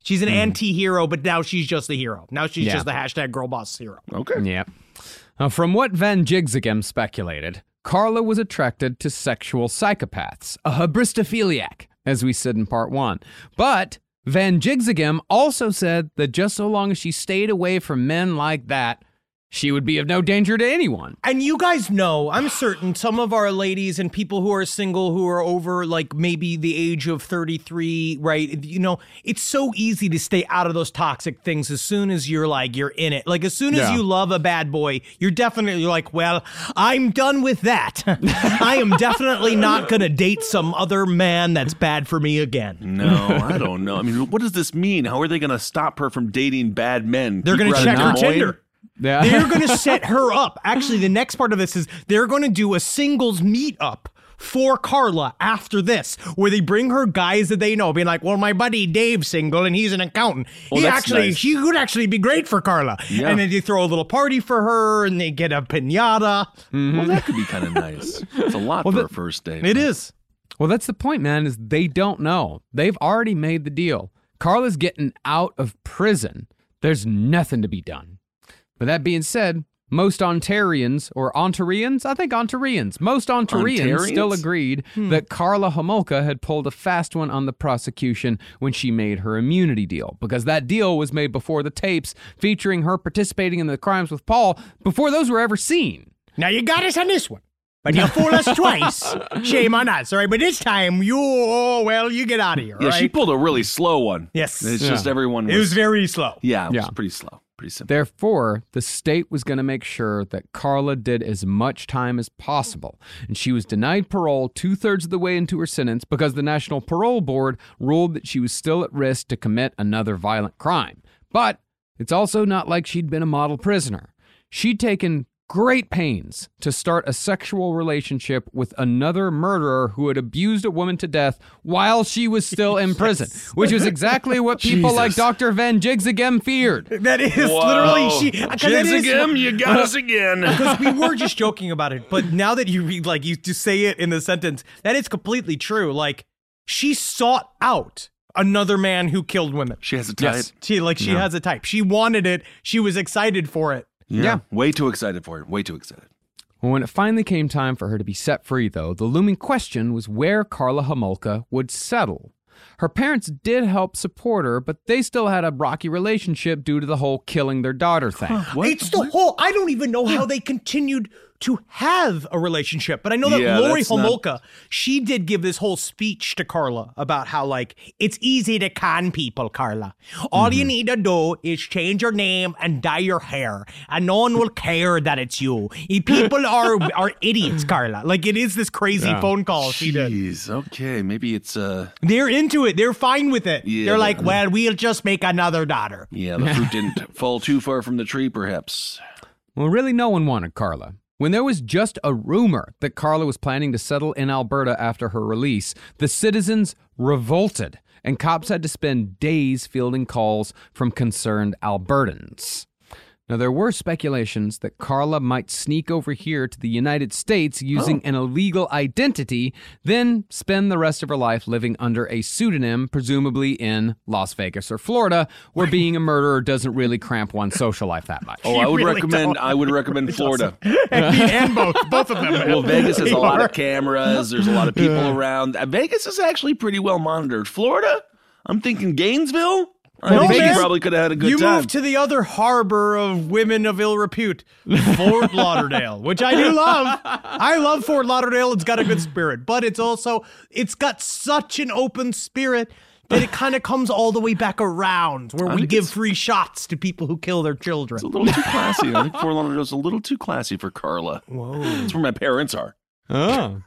She's an mm. anti-hero, but now she's just the hero. Now she's yeah. just the hashtag girl boss hero. Okay. Yeah. Uh, from what Van Jigzegem speculated, Carla was attracted to sexual psychopaths, a hybristophiliac, as we said in part one. But Van Jigzegem also said that just so long as she stayed away from men like that, she would be of no danger to anyone. And you guys know, I'm certain some of our ladies and people who are single who are over like maybe the age of thirty-three, right? You know, it's so easy to stay out of those toxic things as soon as you're like, you're in it. Like as soon as yeah. you love a bad boy, you're definitely like, well, I'm done with that. I am definitely not going to date some other man that's bad for me again. No, I don't know. I mean, what does this mean? How are they going to stop her from dating bad men? They're going to check her Tinder. Yeah. They're going to set her up. Actually, the next part of this is they're going to do a singles meetup for Carla after this, where they bring her guys that they know, being like, well, my buddy Dave's single and he's an accountant. Oh, he that's actually, nice. she would actually be great for Carla. Yeah. And then they throw a little party for her and they get a piñata. Mm-hmm. Well, that could be kind of nice. It's a lot well, for the, a first date. It is. Well, that's the point, man, is they don't know. They've already made the deal. Carla's getting out of prison. There's nothing to be done. But that being said, most Ontarians, or Ontarians? I think Ontarians. Most Ontarians Ontarians? still agreed hmm. that Carla Homolka had pulled a fast one on the prosecution when she made her immunity deal. Because that deal was made before the tapes featuring her participating in the crimes with Paul, before those were ever seen. Now you got us on this one. But you fooled us twice. Shame on us, all right? But this time, you, oh, well, you get out of here, Yeah, right? she pulled a really slow one. Yes. It's Yeah. just everyone was... It was very slow. Yeah, it Yeah. was pretty slow. Pretty simple. Therefore, the state was going to make sure that Carla did as much time as possible, and she was denied parole two-thirds of the way into her sentence because the National Parole Board ruled that she was still at risk to commit another violent crime. But it's also not like she'd been a model prisoner. She'd taken great pains to start a sexual relationship with another murderer who had abused a woman to death while she was still in prison, which was exactly what people Jesus. like Doctor Van Jigzegem feared. That is Whoa. literally she. Jigs again, you got us again. Because we were just joking about it, but now that you read, like you just say it in the sentence, that is completely true. Like she sought out another man who killed women. She has a type. Yes. She like she Yeah. has a type. She wanted it. She was excited for it. Yeah. Yeah. Way too excited for it. Way too excited. Well, when it finally came time for her to be set free, though, the looming question was where Carla Homolka would settle. Her parents did help support her, but they still had a rocky relationship due to the whole killing their daughter thing. What? It's the whole. I don't even know how they continued to have a relationship, but I know that Yeah, Lori that's not- Homolka, she did give this whole speech to Carla about how like it's easy to con people, Carla. All you need to do is change your name and dye your hair, and no one will care that it's you. People are are idiots, Carla. Like it is this crazy Yeah. phone call she did. Jeez, okay. Maybe it's, uh, They're into it. They're fine with it. Yeah, They're like, but- well, we'll just make another daughter. yeah, the fruit didn't fall too far from the tree, perhaps. Well, really, no one wanted Carla. When there was just a rumor that Carla was planning to settle in Alberta after her release, the citizens revolted, and cops had to spend days fielding calls from concerned Albertans. Now, there were speculations that Carla might sneak over here to the United States using an illegal identity, then spend the rest of her life living under a pseudonym, presumably in Las Vegas or Florida, where being a murderer doesn't really cramp one's social life that much. Oh, I would really recommend, don't. I would recommend Florida. and, and both, both of them. Well, Vegas has They a lot are. of cameras. There's a lot of people around. Uh, Vegas is actually pretty well monitored. Florida, I'm thinking Gainesville. I No, think you man. probably could have had a good You time. moved to the other harbor of women of ill repute, Fort Lauderdale, which I do love. I love Fort Lauderdale. It's got a good spirit, but it's also, it's got such an open spirit that it kind of comes all the way back around where I we think give it's- free shots to people who kill their children. It's a little too classy. I think Fort Lauderdale's a little too classy for Carla. Whoa. That's where my parents are. Oh.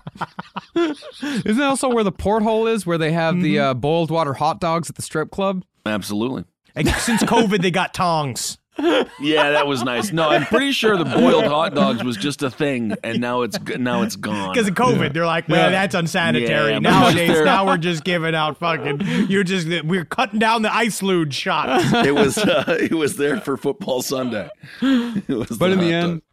Isn't that also where the porthole is, where they have the uh, boiled water hot dogs at the strip club? Absolutely. And since COVID, they got tongs. Yeah, that was nice. No, I'm pretty sure the boiled hot dogs was just a thing, and now it's g- now it's gone. Because of COVID, they're like, well, that's unsanitary. Yeah, but Nowadays, they're- now we're just giving out fucking, you're just, we're cutting down the ice luge shots. It was uh, it was there for football Sunday. It was But in the hot end, dog.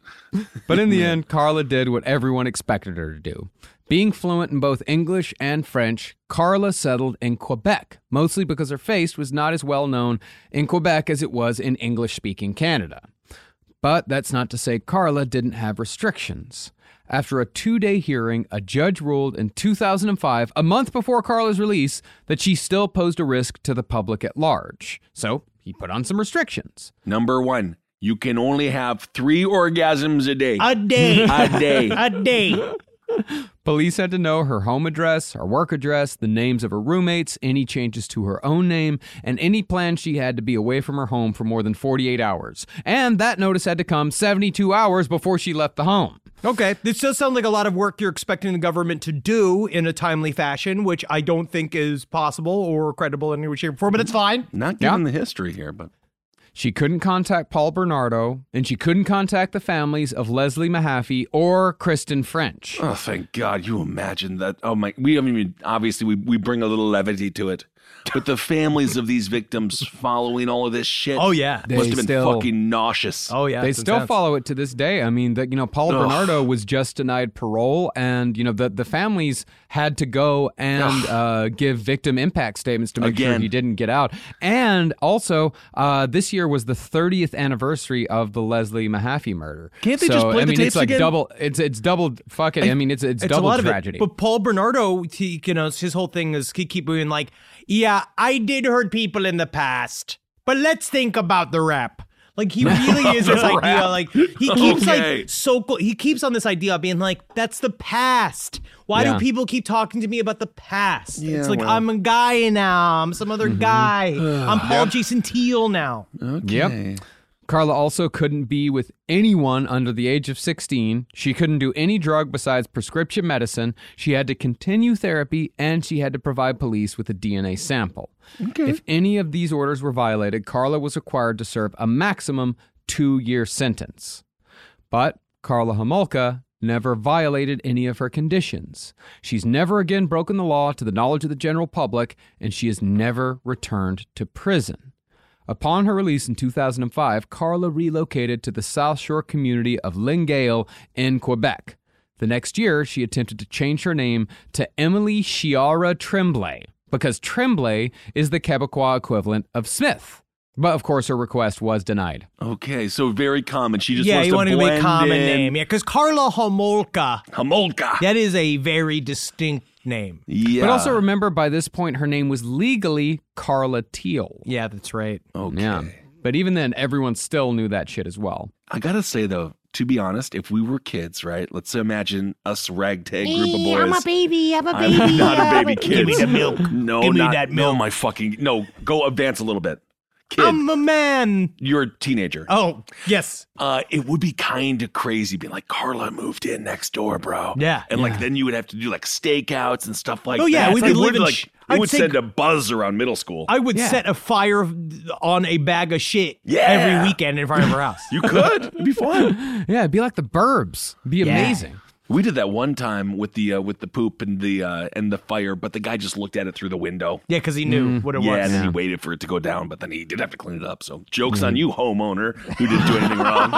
But in the end, Carla did what everyone expected her to do. Being fluent in both English and French, Carla settled in Quebec, mostly because her face was not as well known in Quebec as it was in English-speaking Canada. But that's not to say Carla didn't have restrictions. After a two-day hearing, a judge ruled in two thousand five, a month before Carla's release, that she still posed a risk to the public at large. So he put on some restrictions. Number one, you can only have three orgasms a day. A day. A day. A day. Police had to know her home address, her work address, the names of her roommates, any changes to her own name, and any plans she had to be away from her home for more than forty-eight hours. And that notice had to come seventy-two hours before she left the home. Okay, this does sound like a lot of work you're expecting the government to do in a timely fashion, which I don't think is possible or credible in any way, shape, or form, but it's fine. Not given the history here, but... She couldn't contact Paul Bernardo, and she couldn't contact the families of Leslie Mahaffey or Kristen French. Oh, thank God. You imagine that. Oh, my. We, I mean, obviously, we, we bring a little levity to it. But the families of these victims following all of this shit Oh, yeah. They must have been still- fucking nauseous. Oh, yeah. They it's still intense. follow it to this day. I mean, that you know, Paul Ugh. Bernardo was just denied parole, and you know, the the families had to go and uh, give victim impact statements to make sure Again. he didn't get out. And also, uh, this year was the thirtieth anniversary of the Leslie Mahaffey murder. Can't they so, just play I the mean, tapes it's like again? double. It's it's double. Fuck it. I, mean, it's it's, It's double a lot tragedy. of it. But Paul Bernardo, he, you know, his whole thing is he keep being like, yeah, I did hurt people in the past, but let's think about the rap. Like, he really is this idea, rap. like, he keeps, Okay. like, so cool. He keeps on this idea of being like, that's the past. Why Yeah. do people keep talking to me about the past? Yeah, it's like, well. I'm a guy now. I'm some other guy. I'm Paul Jason Teal now. Yep. Carla also couldn't be with anyone under the age of sixteen. She couldn't do any drug besides prescription medicine. She had to continue therapy, and she had to provide police with a D N A sample. Okay. If any of these orders were violated, Carla was required to serve a maximum two-year sentence. But Carla Homolka never violated any of her conditions. She's never again broken the law to the knowledge of the general public, and she has never returned to prison. Upon her release in two thousand five, Carla relocated to the South Shore community of Longueuil in Quebec. The next year, she attempted to change her name to Emily Chiara Tremblay, because Tremblay is the Quebecois equivalent of Smith. But of course, her request was denied. Okay, so very common. She just Yeah, wants you to want to blend be a common in. name. Yeah, because Carla Homolka, Homolka. that is a very distinct name. Yeah. But also remember, by this point, her name was legally Carla Teal. Yeah, that's right. Okay. Yeah. But even then, everyone still knew that shit as well. I gotta say though, to be honest, if we were kids, right? Let's imagine us ragtag group of boys. I'm a baby. I'm a I'm baby. not a I'm baby kid. Give me the milk. No, Give me not, that No, milk. my fucking no. Go advance a little bit, kid. I'm a man. you're a teenager. Oh, yes. Uh, it would be kind of crazy being like, Carla moved in next door, bro. Yeah. And like then you would have to do like stakeouts and stuff like Oh, that. yeah, we'd be It would, living like sh- it I'd would say- send a buzz around middle school. I would Yeah. set a fire on a bag of shit Yeah. every weekend in front of her house. you could. It'd be fun. Yeah, it'd be like the Burbs. It'd be Yeah. amazing. We did that one time with the uh, with the poop and the uh, and the fire, but the guy just looked at it through the window. Yeah, because he knew what it Yeah, was. and then he waited for it to go down, but then he did have to clean it up. So joke's on you, homeowner, who didn't do anything wrong.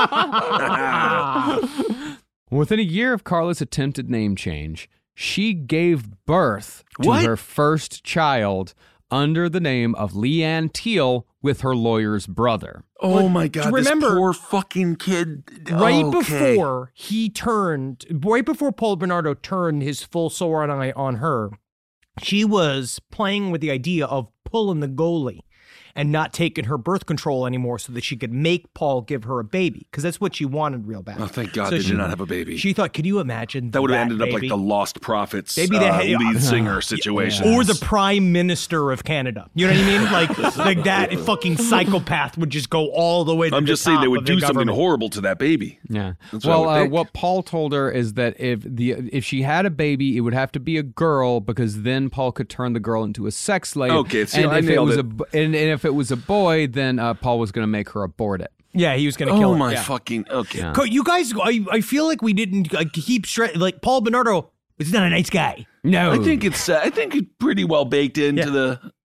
Within a year of Carla's attempted name change, she gave birth to What? her first child under the name of Leanne Teal with her lawyer's brother. Oh my God! remember- this poor fucking kid. Right Okay. before he turned, right before Paul Bernardo turned his full sword eye on her, she was playing with the idea of pulling the goalie and not taking her birth control anymore so that she could make Paul give her a baby, because that's what she wanted real bad. Oh, thank God So they she- did not have a baby. She thought, could you imagine that would have that ended up like baby? the Lost Prophets Maybe uh, they had- lead singer situation. Or the prime minister of Canada. You know what I mean? Like, like that fucking psychopath would just go all the way to I'm the just saying top they of would the do something government. horrible to that baby. Yeah. That's what I well, would uh, think. what Paul told her is that if the if she had a baby, it would have to be a girl, because then Paul could turn the girl into a sex slave. Okay, see, and I if it nailed was it. a b- and, and if it was a boy, then uh, Paul was going to make her abort it. Yeah, he was going to kill Oh her. my Yeah. fucking okay. Co- You guys, I, I feel like we didn't uh, keep straight. Like, Paul Bernardo is not a nice guy. No, I think it's uh, I think it's pretty well baked into Yeah. the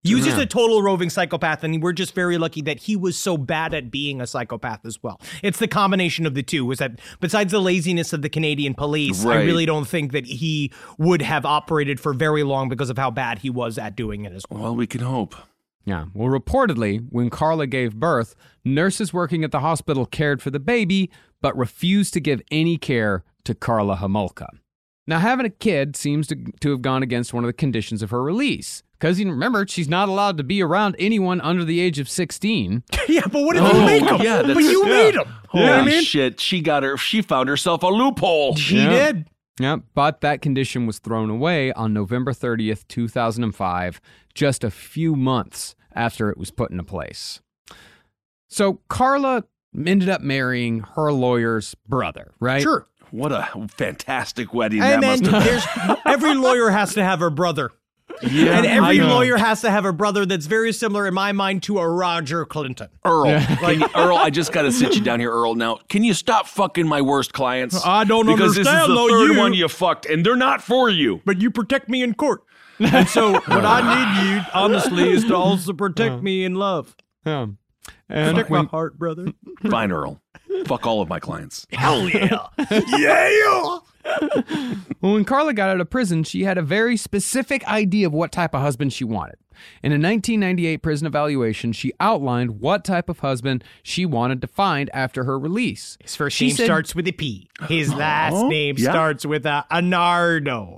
He was just a total roving psychopath, and we're just very lucky that he was so bad at being a psychopath as well. It's the combination of the two, was that besides the laziness of the Canadian police, Right. I really don't think that he would have operated for very long because of how bad he was at doing it as well. Well, we can hope. Yeah. Well, reportedly, when Carla gave birth, nurses working at the hospital cared for the baby, but refused to give any care to Karla Homolka. Now, having a kid seems to, to have gone against one of the conditions of her release. Because, you remember, she's not allowed to be around anyone under the age of sixteen. Yeah, but what if Oh, you make him? yeah, but that's- you yeah. made him. You know what I Holy mean? shit, she got her, she found herself a loophole. She Yeah. did. Yeah, but that condition was thrown away on November thirtieth, two thousand five, just a few months after it was put into place. So Karla ended up marrying her lawyer's brother, right? Sure. What a fantastic wedding Hey, that man, must have there's, every lawyer has to have a brother. Yeah, And every I know. lawyer has to have a brother that's very similar in my mind to a Roger Clinton. Earl, can you- Earl, I just got to sit you down here, Earl. Now, can you stop fucking my worst clients? I don't because understand, this is the though, third you- one you fucked, and they're not for you. But you protect me in court. And so what I need you, honestly, is to also protect me in love. Yeah. And Protect when, my heart, brother. Fine, Earl. Fuck all of my clients. Hell yeah. Yeah. well, when Karla got out of prison, she had a very specific idea of what type of husband she wanted. In a nineteen ninety-eight prison evaluation, she outlined what type of husband she wanted to find after her release. His first She name said- starts with a P. His last name Yeah. starts with a Anardo.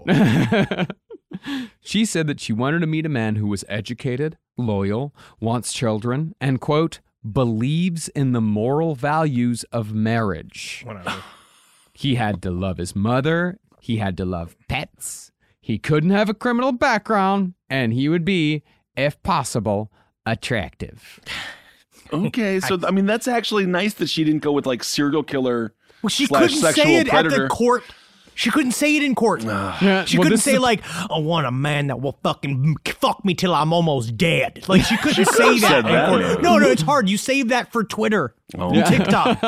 She said that she wanted to meet a man who was educated, loyal, wants children, and, quote, believes in the moral values of marriage. Whatever. He had to love his mother. He had to love pets. He couldn't have a criminal background, and he would be, if possible, attractive. Okay, so I mean that's actually nice that she didn't go with like serial killer Well, she slash couldn't sexual say it predator. at the court. She couldn't say it in court. Yeah, She well, couldn't this say is- like, "I want a man that will fucking fuck me till I'm almost dead." Like she couldn't say could've that said in that, court. maybe. No, no, it's hard. You save that for Twitter, Oh. and TikTok.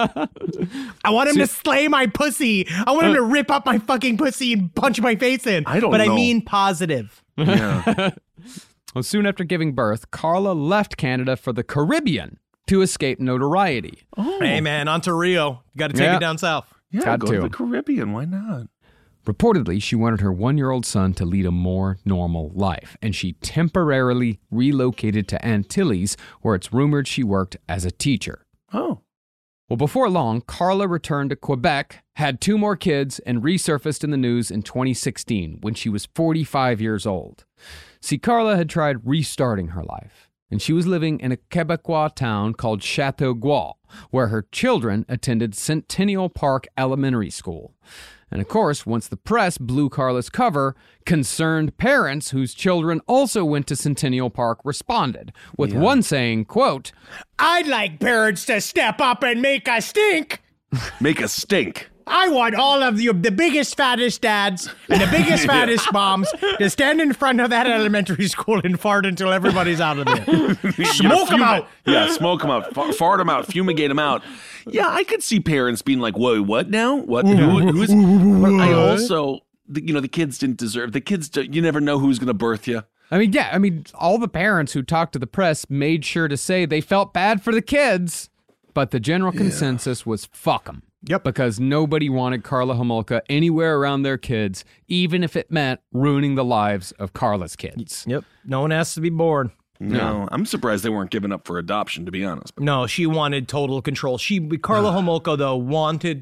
I want him to slay my pussy. I want him to rip up my fucking pussy and punch my face in. I don't but know. I mean positive. Yeah. Well, soon after giving birth, Karla left Canada for the Caribbean to escape notoriety. Hey man, on to Rio. You got to take Yeah. it down south. Yeah, Got go to. to the Caribbean. Why not? Reportedly, she wanted her one-year-old son to lead a more normal life, and she temporarily relocated to Antilles, where it's rumored she worked as a teacher. Oh. Well, before long, Karla returned to Quebec, had two more kids, and resurfaced in the news in twenty sixteen when she was forty-five years old. See, Karla had tried restarting her life, and she was living in a Quebecois town called Chateauguay, where her children attended Centennial Park Elementary School. And of course, once the press blew Karla's cover, concerned parents whose children also went to Centennial Park responded, with one saying, quote, I'd like parents to step up and make a stink. Make a stink. I want all of the, the biggest, fattest dads and the biggest, fattest moms to stand in front of that elementary school and fart until everybody's out of there. Smoke them out. Yeah, smoke them out. F- fart them out. Fumigate them out. Yeah, I could see parents being like, whoa, what now? What? Who, who's? But I also, the, you know, the kids didn't deserve, the kids, do, you never know who's going to birth you. I mean, yeah, I mean, all the parents who talked to the press made sure to say they felt bad for the kids, but the general consensus was fuck them. Yep. Because nobody wanted Karla Homolka anywhere around their kids, even if it meant ruining the lives of Karla's kids. Yep. No one has to be born. No, I'm surprised they weren't given up for adoption, to be honest. No, she wanted total control. She, Karla Homolka, though, wanted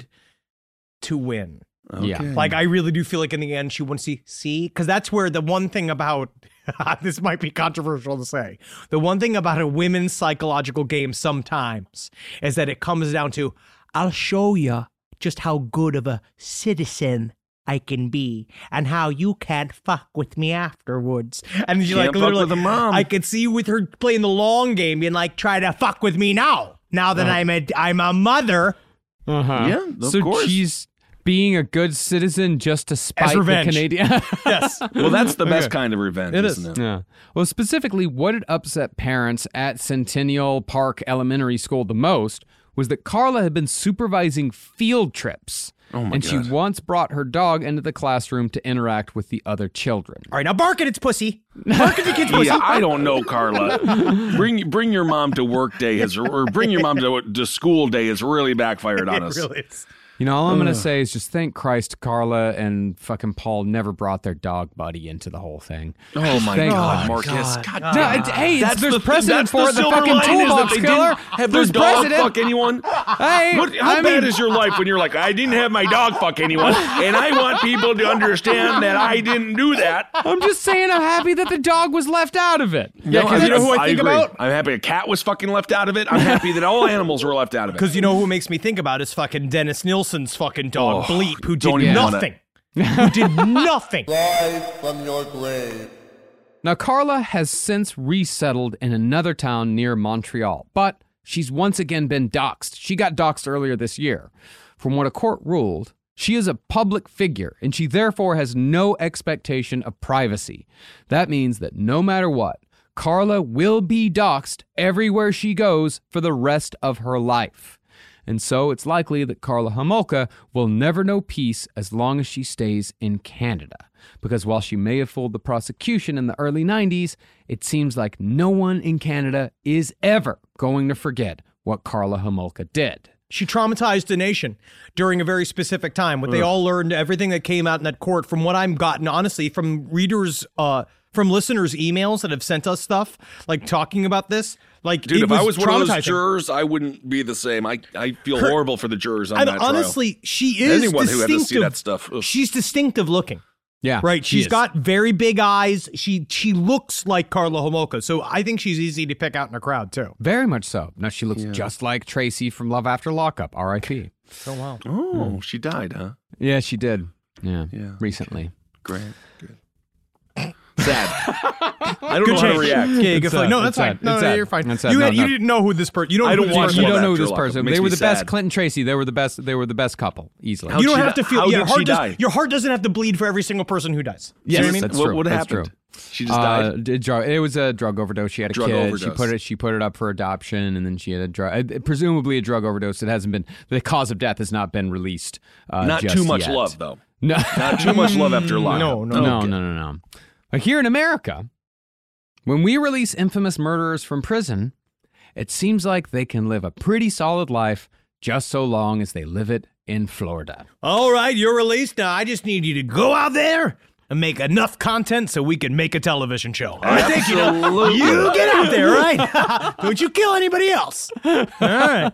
to win. Yeah. Like, I really do feel like in the end she wants to see, see, because that's where the one thing about, this might be controversial to say, the one thing about a women's psychological game sometimes is that it comes down to, I'll show you just how good of a citizen I can be and how you can't fuck with me afterwards. And she's Can't like, fuck literally, with a mom. I could see with her playing the long game being like, try to fuck with me now. Now that I'm a, I'm a mother. Uh-huh. Yeah, of so course. she's being a good citizen just to spite the revenge. Canadian. Yes. Well, that's the best Okay. kind of revenge, It isn't is. it? Yeah. Well, specifically, what had upset parents at Centennial Park Elementary School the most was that Karla had been supervising field trips Oh my and God. she once brought her dog into the classroom to interact with the other children. All right, now bark at its pussy. Bark at the kid's pussy. Yeah, I don't know, Carla. Bring bring your mom to work day has, or bring your mom to, to school day has really backfired on It us. really is. You know, all I'm going to say is just thank Christ Carla and fucking Paul never brought their dog Buddy into the whole thing. Oh my Thank God, God. Marcus! God, God. damn No, it. it's, hey, it's, That's there's the, precedent that's for the it. The silver fucking line is that toolbox they killer. didn't have their There's dog precedent. fuck anyone. Hey, What, how I bad mean, is your life when you're like, I didn't have my dog fuck anyone, and I want people to understand that I didn't do that. I'm just saying I'm happy that the dog was left out of it. Yeah, because you know who I think agree. about? I'm happy a cat was fucking left out of it. I'm happy that all animals were left out of it. Because you know who makes me think about is fucking Dennis Nilsson's fucking dog, Oh, Bleep, who did don't even wanna- nothing. who did nothing. Rise from your grave. Now, Carla has since resettled in another town near Montreal, but she's once again been doxxed. She got doxxed earlier this year. From what a court ruled, she is a public figure, and she therefore has no expectation of privacy. That means that no matter what, Carla will be doxxed everywhere she goes for the rest of her life. And so it's likely that Karla Homolka will never know peace as long as she stays in Canada. Because while she may have fooled the prosecution in the early nineties, it seems like no one in Canada is ever going to forget what Karla Homolka did. She traumatized the nation during a very specific time. What they all learned, everything that came out in that court, from what I've gotten, honestly, from readers, uh, from listeners' emails that have sent us stuff, like talking about this, like, Dude, it if was I was one of those traumatizing. jurors, I wouldn't be the same. I, I feel Her- horrible for the jurors on And that trial. honestly, she is Anyone who had to see distinctive. that stuff, ugh. She's distinctive looking. Yeah. Right, she she's is. got very big eyes. She she looks like Karla Homolka, so I think she's easy to pick out in a crowd too. Very much so. Now, she looks just like Tracy from Love After Lockup, R I P Oh wow. Oh, she died, huh? Yeah, she did. Yeah, Yeah. recently. Great. Good. Sad. I don't Good know how to change. react. Okay, good It's fine. sad. No, It's that's fine. sad. No, It's no, sad. you're fine. It's sad. You, No, you no. didn't know who this person. You don't I know don't who this watch person You Love don't know who After this Lockup. person. Makes They me were the sad. best. Clinton Tracy. They were the best. They were the best couple easily. How'd You don't she have to di- feel. how Your did heart she does. die? Your heart doesn't have to bleed for every single person who dies. Yes, You know what I mean? that's What, true. what That's happened? true. She just Uh, died. did drug, it was a drug overdose. She had a Drug kid. overdose. She put it. She put it up for adoption, and then she had a drug. uh, Presumably a drug overdose. It hasn't been. The cause of death has not been released. Uh, Not just too much yet. love, though. No, Not too much love after Lockup. No, no, no, Okay. no, no, no. But here in America, when we release infamous murderers from prison, it seems like they can live a pretty solid life just so long as they live it in Florida. All right, you're released now. I just need you to go out there and make enough content so we can make a television show. All right, thank you. Now, Absolutely. you get out there, right? Don't you kill anybody else. All right.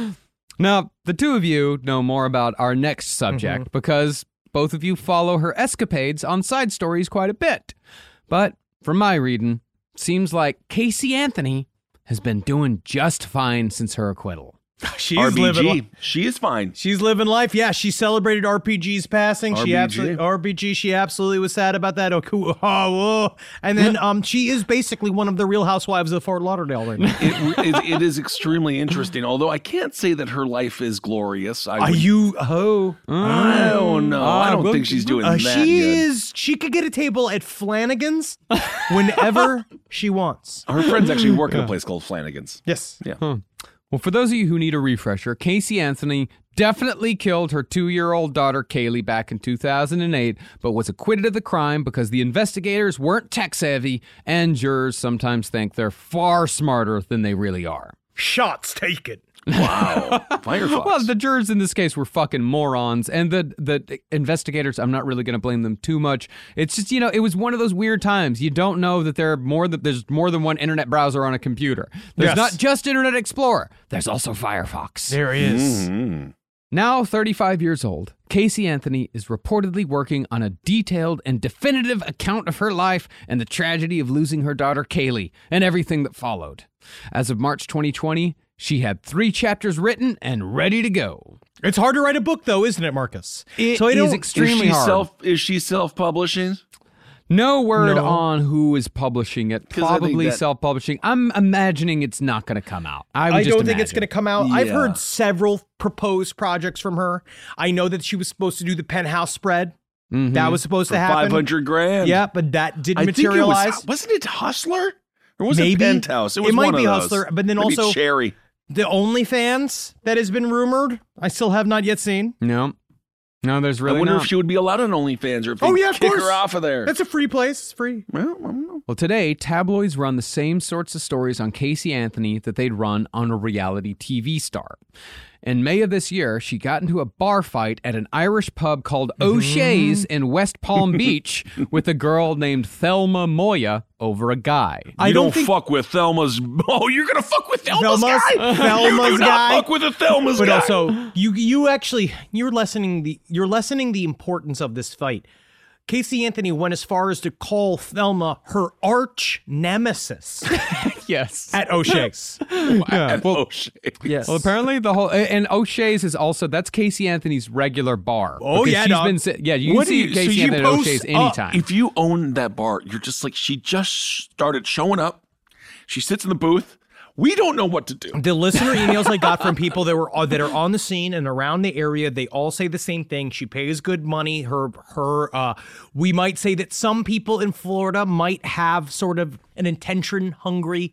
Now, the two of you know more about our next subject because both of you follow her escapades on Side Stories quite a bit. But from my reading, seems like Casey Anthony has been doing just fine since her acquittal. She's R B living. G. li- She is fine. She's living life. Yeah, she celebrated R P G's passing. R B G. She absolutely R B G. She absolutely was sad about that. Oh, cool. Oh, whoa. And then um, she is basically one of the Real Housewives of Fort Lauderdale right now. It, it, it is extremely interesting, although I can't say that her life is glorious. I Are would- you? Oh, I don't know. I don't well, think she's doing uh, that She good. is. She could get a table at Flanagan's whenever she wants. Her friends actually work in a place called Flanagan's. Yes. Yeah. Well, for those of you who need a refresher, Casey Anthony definitely killed her two-year-old daughter Kaylee back in two thousand eight, but was acquitted of the crime because the investigators weren't tech-savvy, and jurors sometimes think they're far smarter than they really are. Shots taken. Wow. Firefox. Well, the jurors in this case were fucking morons, and the the investigators, I'm not really going to blame them too much. It's just, you know, it was one of those weird times. You don't know that there are more that there's more than one internet browser on a computer. There's Yes. not just Internet Explorer. There's also Firefox. There he is. Mm. Now thirty-five years old, Casey Anthony is reportedly working on a detailed and definitive account of her life and the tragedy of losing her daughter Kaylee and everything that followed. As of March twenty twenty, she had three chapters written and ready to go. It's hard to write a book, though, isn't it, Marcus? It so I is don't. extremely is she hard. self is she self-publishing? No word No. on who is publishing it. 'Cause I think Probably that- self-publishing. I'm imagining it's not going to come out. I, would I just don't think it's imagine. going to come out. I've Yeah. heard several proposed projects from her. I know that she was supposed to do the Penthouse spread. Mm-hmm. That was supposed to happen. Five hundred grand. Yeah, but that didn't I materialize. think it was. Wasn't it Hustler? Or was Maybe. it Penthouse? It was It might one be of those. Hustler, but then Maybe also- Cherry. The OnlyFans that has been rumored, I still have not yet seen. No. No, there's really I wonder not. if she would be allowed on OnlyFans or if they Oh, yeah, of kick course. her off of there. That's a free place. It's free. Well, I don't know. Well, today, tabloids run the same sorts of stories on Casey Anthony that they'd run on a reality T V star. In May of this year, she got into a bar fight at an Irish pub called O'Shea's in West Palm Beach with a girl named Thelma Moya over a guy. I you don't don't, think- fuck with Thelma's. Oh, you're gonna fuck with Thelma's, Thelma's- guy. Thelma's you do guy. not fuck with a Thelma's But guy. also, you you actually you're lessening the you're lessening the importance of this fight. Casey Anthony went as far as to call Thelma her arch nemesis Yes. at O'Shea's. yeah. well- O'Shea. Yes. Well, apparently the whole and O'Shea's is also that's Casey Anthony's regular bar. Oh, Because yeah, she's dog. been si- yeah. You What can do see you- Casey so she Anthony at posts O'Shea's up- anytime. If you own that bar, you're just like, she just started showing up. She sits in the booth. We don't know what to do. The listener emails I got from people that were uh, that are on the scene and around the area, they all say the same thing. She pays good money. Her her uh, we might say that some people in Florida might have sort of an attention hungry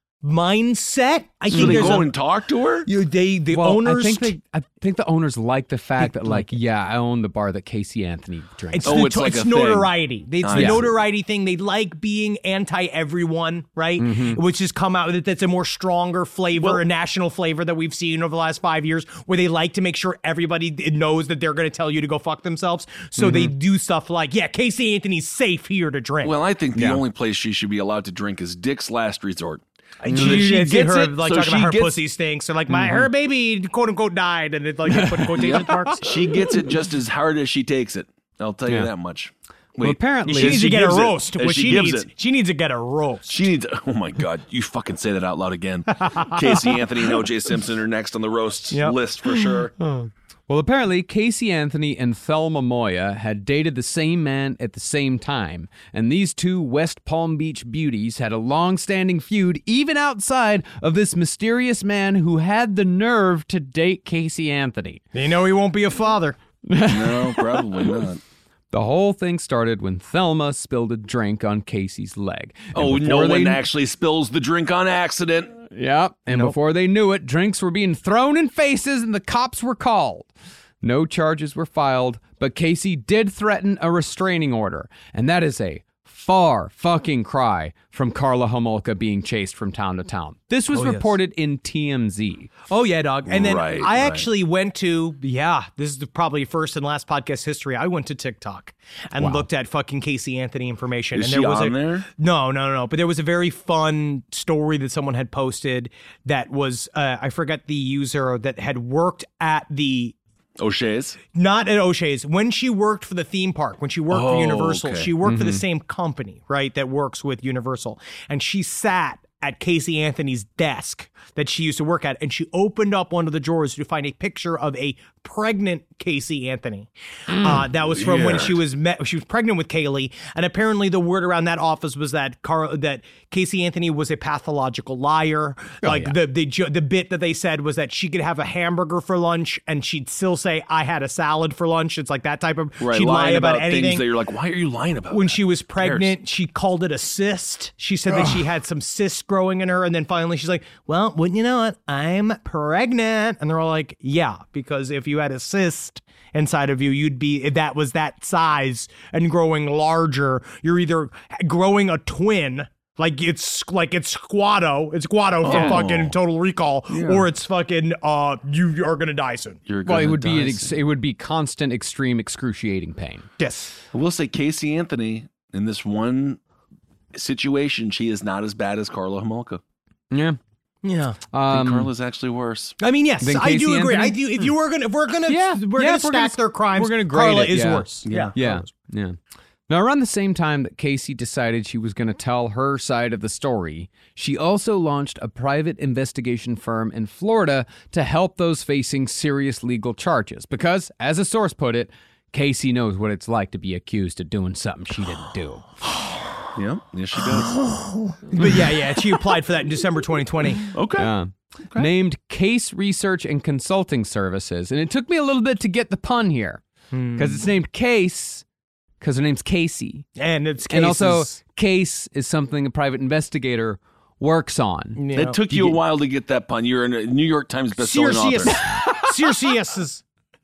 mindset. I So think they there's go a, and talk to her? you, they the well, owners. I think they, I think the owners like the fact that like yeah, I own the bar that Casey Anthony drinks. It's, Oh, the, it's like it's a thing. notoriety. It's I the see. notoriety thing. They like being anti everyone, right? Which has come out that that's a more stronger flavor, Well- a national flavor that we've seen over the last five years, where they like to make sure everybody knows that they're going to tell you to go fuck themselves. So they do stuff like, yeah, Casey Anthony's safe here to drink. Well, I think the only place she should be allowed to drink is Dick's Last Resort. And so that she it's gets her it, like so talking about she her gets- pussy stinks, or like my her baby quote unquote died, and it's like they put quotation marks. She gets it just as hard as she takes it. I'll tell Yeah. you that much. Well, Wait, apparently- She as needs to get a gives it, roast. as What she she gives needs, it. she needs to get a roast. She needs. Oh my God! You fucking say that out loud again. Casey Anthony and O J Simpson are next on the roast Yep. list for sure. Well, apparently, Casey Anthony and Thelma Moya had dated the same man at the same time, and these two West Palm Beach beauties had a long-standing feud even outside of this mysterious man who had the nerve to date Casey Anthony. You know he won't be a father. No, probably not. The whole thing started when Thelma spilled a drink on Casey's leg. And Oh, no before one they- actually spills the drink on accident. Yep. And before they knew it, drinks were being thrown in faces and the cops were called. No charges were filed, but Casey did threaten a restraining order. And that is a far fucking cry from Karla Homolka being chased from town to town. This was Oh, yes. reported in T M Z. Oh yeah, dog. And then Right, I right. actually went to yeah, this is the probably first and last podcast history. I went to TikTok and looked at fucking Casey Anthony information. Is and she there was on a, there? No, no, no, no. But there was a very fun story that someone had posted that was uh, I forgot the user that had worked at the O'Shea's. not at O'Shea's. When she worked for the theme park, when she worked for Oh, Universal, okay. she worked for the same company, right, that works with Universal. And she sat at Casey Anthony's desk that she used to work at, and she opened up one of the drawers to find a picture of a pregnant Casey Anthony. Uh, that was from when weird. she was met. She was pregnant with Kaylee, and apparently the word around that office was that Car- that Casey Anthony was a pathological liar. Like the the jo- the bit that they said was that she could have a hamburger for lunch and she'd still say I had a salad for lunch. It's like that type of Right, she'd lie lying about, about, anything. things that you're like, why are you lying about? When that? she was Who cares? pregnant, she called it a cyst. She said that she had some cysts growing in her, and then finally she's like, "Well, wouldn't you know it? I'm pregnant." And they're all like, "Yeah, because if you had a cyst inside of you, you'd be if that was that size and growing larger. You're either growing a twin." Like it's like it's Squatto, it's Squatto from Oh. fucking Total Recall, or it's fucking uh you are gonna die soon. You're Well, it gonna would be die an ex- soon. it would be constant, extreme, excruciating pain. Yes. I will say Casey Anthony in this one situation, she is not as bad as Karla Homolka. Yeah. Yeah. I think Um, Karla's actually worse. I mean, yes, Then I do Casey agree. I Anthony? do. If you were gonna, if we're gonna, Yeah, we're yeah, gonna if we're stack gonna- their crimes. we're gonna grade Karla it, is yeah. worse. Yeah, Yeah, Karla's- yeah. Now, around the same time that Casey decided she was going to tell her side of the story, she also launched a private investigation firm in Florida to help those facing serious legal charges. Because, as a source put it, Casey knows what it's like to be accused of doing something she didn't do. Yeah, yes, she does. But yeah, yeah, she applied for that in December twenty twenty. Okay. Yeah. Named Case Research and Consulting Services. And it took me a little bit to get the pun here. Because it's named Case because her name's Casey. And it's cases. And also, Case is something a private investigator works on. you know, It took you a while to get that pun. You're a New York Times bestselling Circeus. author. Circeus is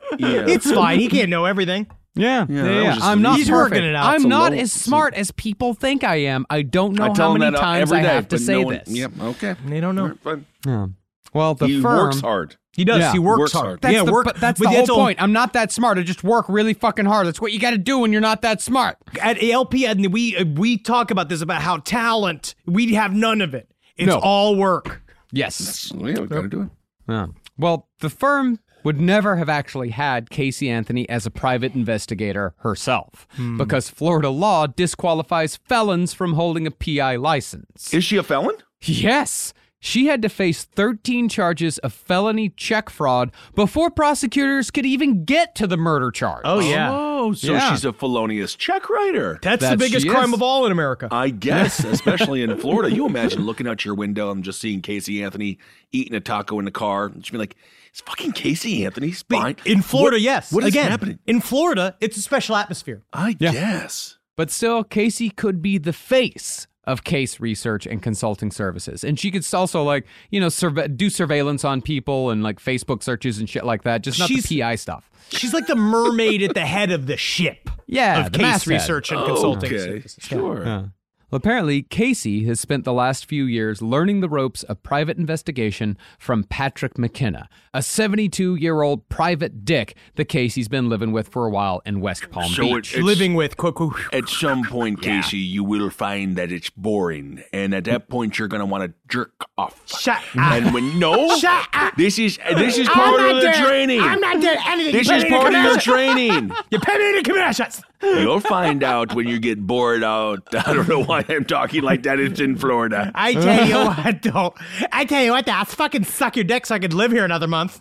Yeah. It's fine. He can't know everything. Yeah, Yeah, yeah, that was yeah. just- I'm not He's perfect. working it out. I'm It's a not low- as smart as people think I am. I don't know I tell how him many that times every I day, have to but say no one- this. Yep. Okay. They don't know. All right, fine. Yeah. Well, the He firm works hard. He does. Yeah. He works, Works hard. hard. That's yeah, the, work. but that's but the whole all- point. I'm not that smart. I just work really fucking hard. That's what you got to do when you're not that smart. At A L P, and we uh, we talk about this about how talent we have none of it. It's No. all work. Yes. Yeah, we got to do it. Yeah. Well, the firm would never have actually had Casey Anthony as a private investigator herself because Florida law disqualifies felons from holding a P I license. Is she a felon? Yes. She had to face thirteen charges of felony check fraud before prosecutors could even get to the murder charge. Oh yeah, Oh, so Yeah. she's a felonious check writer. that's the That biggest she crime is. of all in America. I guess, especially in Florida. You imagine looking out your window and just seeing Casey Anthony eating a taco in the car. And she'd be like, "Is fucking Casey Anthony fine?" in Florida, What- yes. What is Again, happening? in Florida? It's a special atmosphere. I Yeah. guess. But still, Casey could be the face of case research and consulting services. And she could also, like, you know, surve- do surveillance on people and, like, Facebook searches and shit like that, just not She's- the P I stuff. She's like the mermaid at the head of the ship. Yeah, of the case masthead. research and consulting. Okay, services. sure. Yeah. Well, apparently, Casey has spent the last few years learning the ropes of private investigation from Patrick McKenna, a seventy-two-year-old private dick that Casey's been living with for a while in West Palm So Beach. it- Living with quote, quote, At some point, Casey, you will find that it's boring, and at that point, you're gonna want to jerk off. Shut up. And when no, Shut up. this is this is part of the training. I'm not doing anything. This You is pay me to part of your commercial. training. You pay me to commercials. You'll find out when you get bored out. I don't know why I'm talking like that. It's in Florida. I tell you what, though. I tell you what, though. I'll fucking suck your dick so I could live here another month.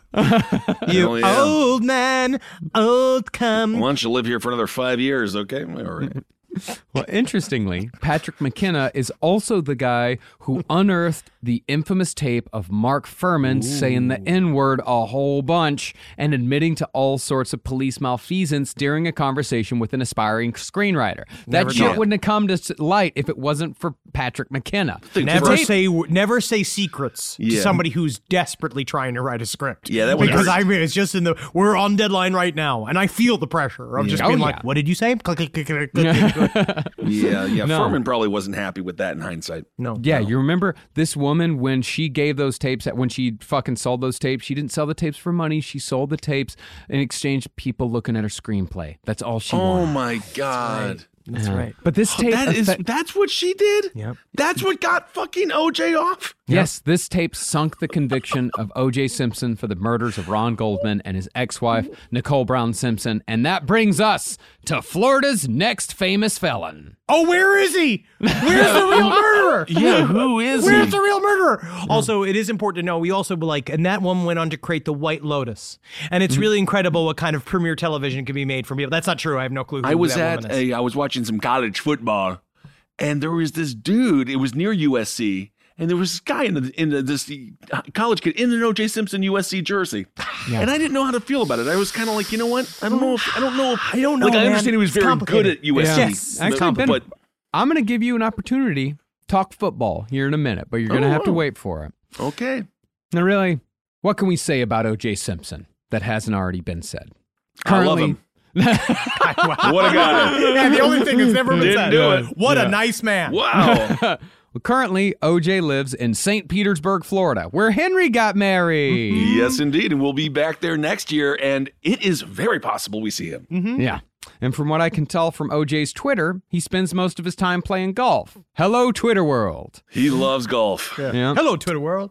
You Hell yeah. old man, old come. Why don't you live here for another five years, okay? All right. Well, interestingly, Patrick McKenna is also the guy who unearthed the infamous tape of Mark Furman saying the N-word a whole bunch and admitting to all sorts of police malfeasance during a conversation with an aspiring screenwriter. Never that shit thought. wouldn't have come to s- light if it wasn't for Patrick McKenna. Never Tape- say never say secrets to Yeah. somebody who's desperately trying to write a script. Yeah, that would because hurt. I mean it's just in the we're on deadline right now, and I feel the pressure of just Oh, being yeah. like, "What did you say?" Click, click, click, click, click, click, click. Yeah, yeah. No. Furman probably wasn't happy with that in hindsight. No, Yeah, no. you remember this woman when she gave those tapes, when she fucking sold those tapes, she didn't sell the tapes for money. She sold the tapes in exchange for people looking at her screenplay. That's all she Oh wanted. my God. That's right. But this tape That is affect- that's what she did? Yep. That's what got fucking O J off? Yes, this tape sunk the conviction of O J Simpson for the murders of Ron Goldman and his ex-wife, Nicole Brown Simpson. And that brings us to Florida's next famous felon. Oh, where is he? Where's the real murderer? Yeah, who is Where's he? the real murderer? Also, it is important to know we also like, and that one went on to create the White Lotus, and it's really incredible what kind of premiere television can be made from people. That's not true. I have no clue. Who I was that at woman is. a I was watching some college football, and there was this dude. It was near U S C, and there was this guy in the in the, this college kid in an O J Simpson U S C jersey, and I didn't know how to feel about it. I was kind of like, you know what? I don't know. If, I don't know. If, I don't know, Like I man. understand he was It's very complicated. good at U S C, Yeah. Yes. Actually, but, Ben, but I'm going to give you an opportunity to talk football here in a minute, but you're going to Oh, have to wow. wait for it. okay. Now, really, what can we say about O J Simpson that hasn't already been said? I love him. What a guy! Yeah, the only thing that's never been Didn't said. do it. What Yeah. a nice man. Wow. Well, currently, O J lives in Saint Petersburg, Florida, where Henry got married. Yes, indeed, and we'll be back there next year, and it is very possible we see him. Yeah. And from what I can tell from O J's Twitter, he spends most of his time playing golf. Hello, Twitter world. He loves golf. Yeah. Hello, Twitter world.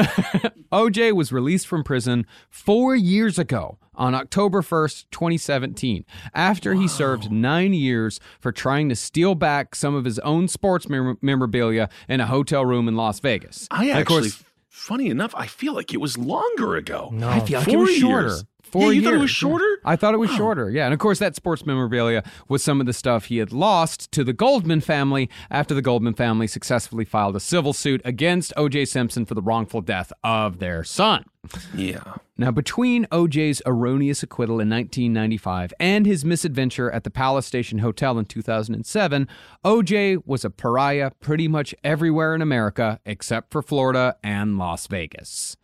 O J was released from prison four years ago on October first, twenty seventeen, after he served nine years for trying to steal back some of his own sports mem- memorabilia in a hotel room in Las Vegas. I And of actually, course, funny enough, I feel like it was longer ago. No, I feel like it four was shorter. years. Four yeah, you years. thought it was shorter? I thought it was shorter, yeah. And of course, that sports memorabilia was some of the stuff he had lost to the Goldman family after the Goldman family successfully filed a civil suit against O J Simpson for the wrongful death of their son. Yeah. Now, between O J's erroneous acquittal in nineteen ninety-five and his misadventure at the Palace Station Hotel in two thousand seven, O J was a pariah pretty much everywhere in America except for Florida and Las Vegas.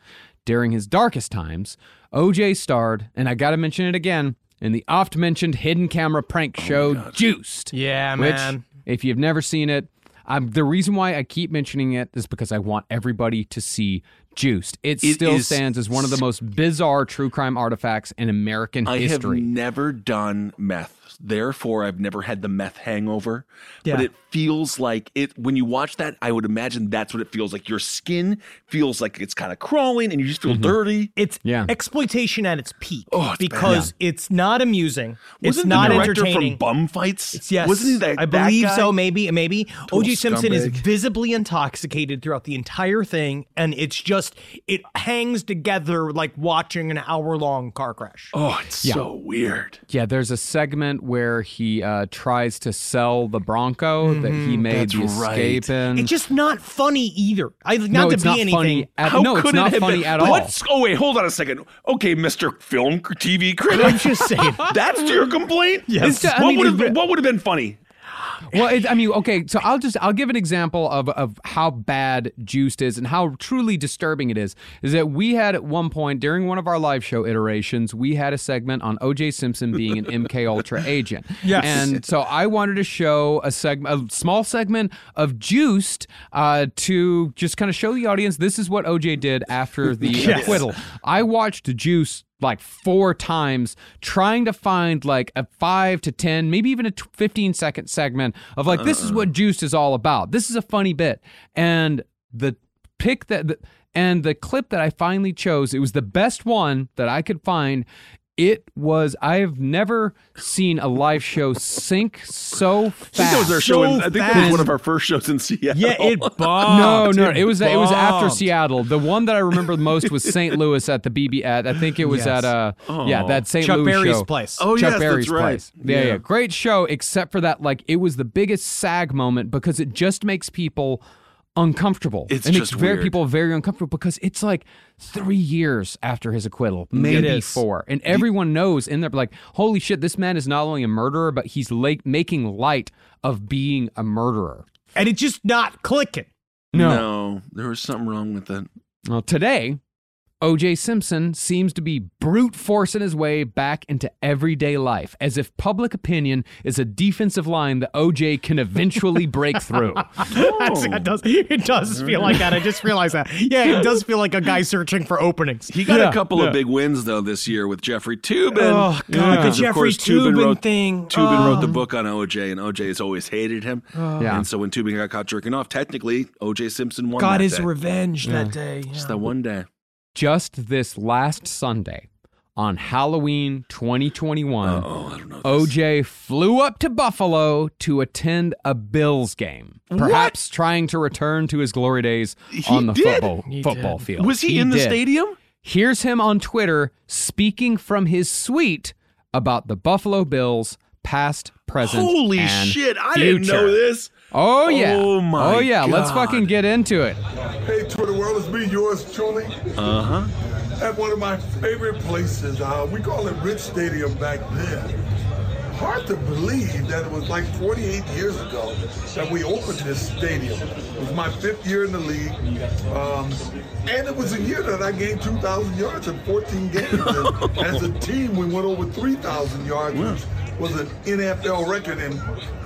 during his darkest times, O J starred, and I got to mention it again, in the oft-mentioned hidden camera prank show Juiced. Yeah, which, man. if you've never seen it, I'm, the reason why I keep mentioning it is because I want everybody to see Juiced. It, It still is stands as one of the most bizarre true crime artifacts in American I history. have never done meth. Therefore, I've never had the meth hangover. Yeah. But it feels like it when you watch that, I would imagine that's what it feels like. Your skin feels like it's kind of crawling and you just feel dirty. It's Yeah. exploitation at its peak Oh, it's because bad. it's not amusing. Wasn't it's not the director entertaining. from Bum Fights? Yes, Wasn't he that I that believe guy? so. Maybe, maybe. O J Simpson is scumbag. visibly intoxicated throughout the entire thing, and it's just it hangs together like watching an hour-long car crash. Oh, it's so weird. Yeah, there's a segment where he uh, tries to sell the Bronco that he made That's the escape in. It's just not funny either. I not no, to it's be not anything. funny. At, How no, could it's not it have funny been? at all. What's, oh, wait, hold on a second. Okay, Mister Film T V critic. I'm just saying. That's your complaint? Yes. It's just- I what mean, would have it's- been, what would have been funny? Well, it, I mean, okay, so I'll just I'll give an example of of how bad Juiced is and how truly disturbing it is. Is that we had at one point during one of our live show iterations, we had a segment on O J Simpson being an M K Ultra agent. Yes. And so I wanted to show a segment, a small segment of Juiced, uh, to just kind of show the audience this is what O J did after the Yes. acquittal. I watched Juice like four times trying to find like a five to ten, maybe even a fifteen second segment of like, this is what Juiced is all about. This is a funny bit. And the pick that, the, and the clip that I finally chose, it was the best one that I could find. It was, I have never seen a live show sink so fast. I think that was our show. In, So I think that fast. was one of our first shows in Seattle. Yeah, it bombed. No, no, it was it was after bombed. Seattle. The one that I remember the most was Saint Louis at the B B. At I think it was Yes. at uh yeah that Saint Chuck Louis Berry's show. place. Oh, Chuck yes, Berry's that's right. place. Yeah, yeah, Yeah. great show. Except for that, like it was the biggest SAG moment because it just makes people uncomfortable. It's it makes just very weird. people very uncomfortable because it's like three years after his acquittal, maybe is. four, and everyone knows in there like, holy shit, this man is not only a murderer, but he's late making light of being a murderer. And it's just not clicking. No. No, there was something wrong with it. Well, today, O J Simpson seems to be brute forcing his way back into everyday life, as if public opinion is a defensive line that O J can eventually break through. That's, it does. It does feel like that. I just realized that. Yeah, it does feel like a guy searching for openings. He got Yeah, a couple yeah. of big wins though this year with Jeffrey Toobin. Oh, God, the Because, of Jeffrey course, Toobin Toobin wrote, thing. Toobin Oh. wrote the book on O J, and O J has always hated him. Yeah. And so when Toobin got caught jerking off, technically O J Simpson won. Got that his day. revenge that day. Yeah. Just that one day. Just this last Sunday, on Halloween twenty twenty-one, Oh, I don't know. O J flew up to Buffalo to attend a Bills game, perhaps trying to return to his glory days on the did. football He football did. field. Was he, in the did. stadium? Here's him on Twitter speaking from his suite about the Buffalo Bills, past, present, Holy and shit! I future. didn't know this. Oh yeah. Oh, my Oh yeah. Let's God. fucking get into it. Hey, Twitter world, it's me, yours truly. Uh huh. At one of my favorite places. Uh, we call it Rich Stadium back then. Hard to believe that it was like forty-eight years ago that we opened this stadium. It was my fifth year in the league. Um, and it was a year that I gained two thousand yards in fourteen games. And as a team, we went over three thousand yards, which was an N F L record. And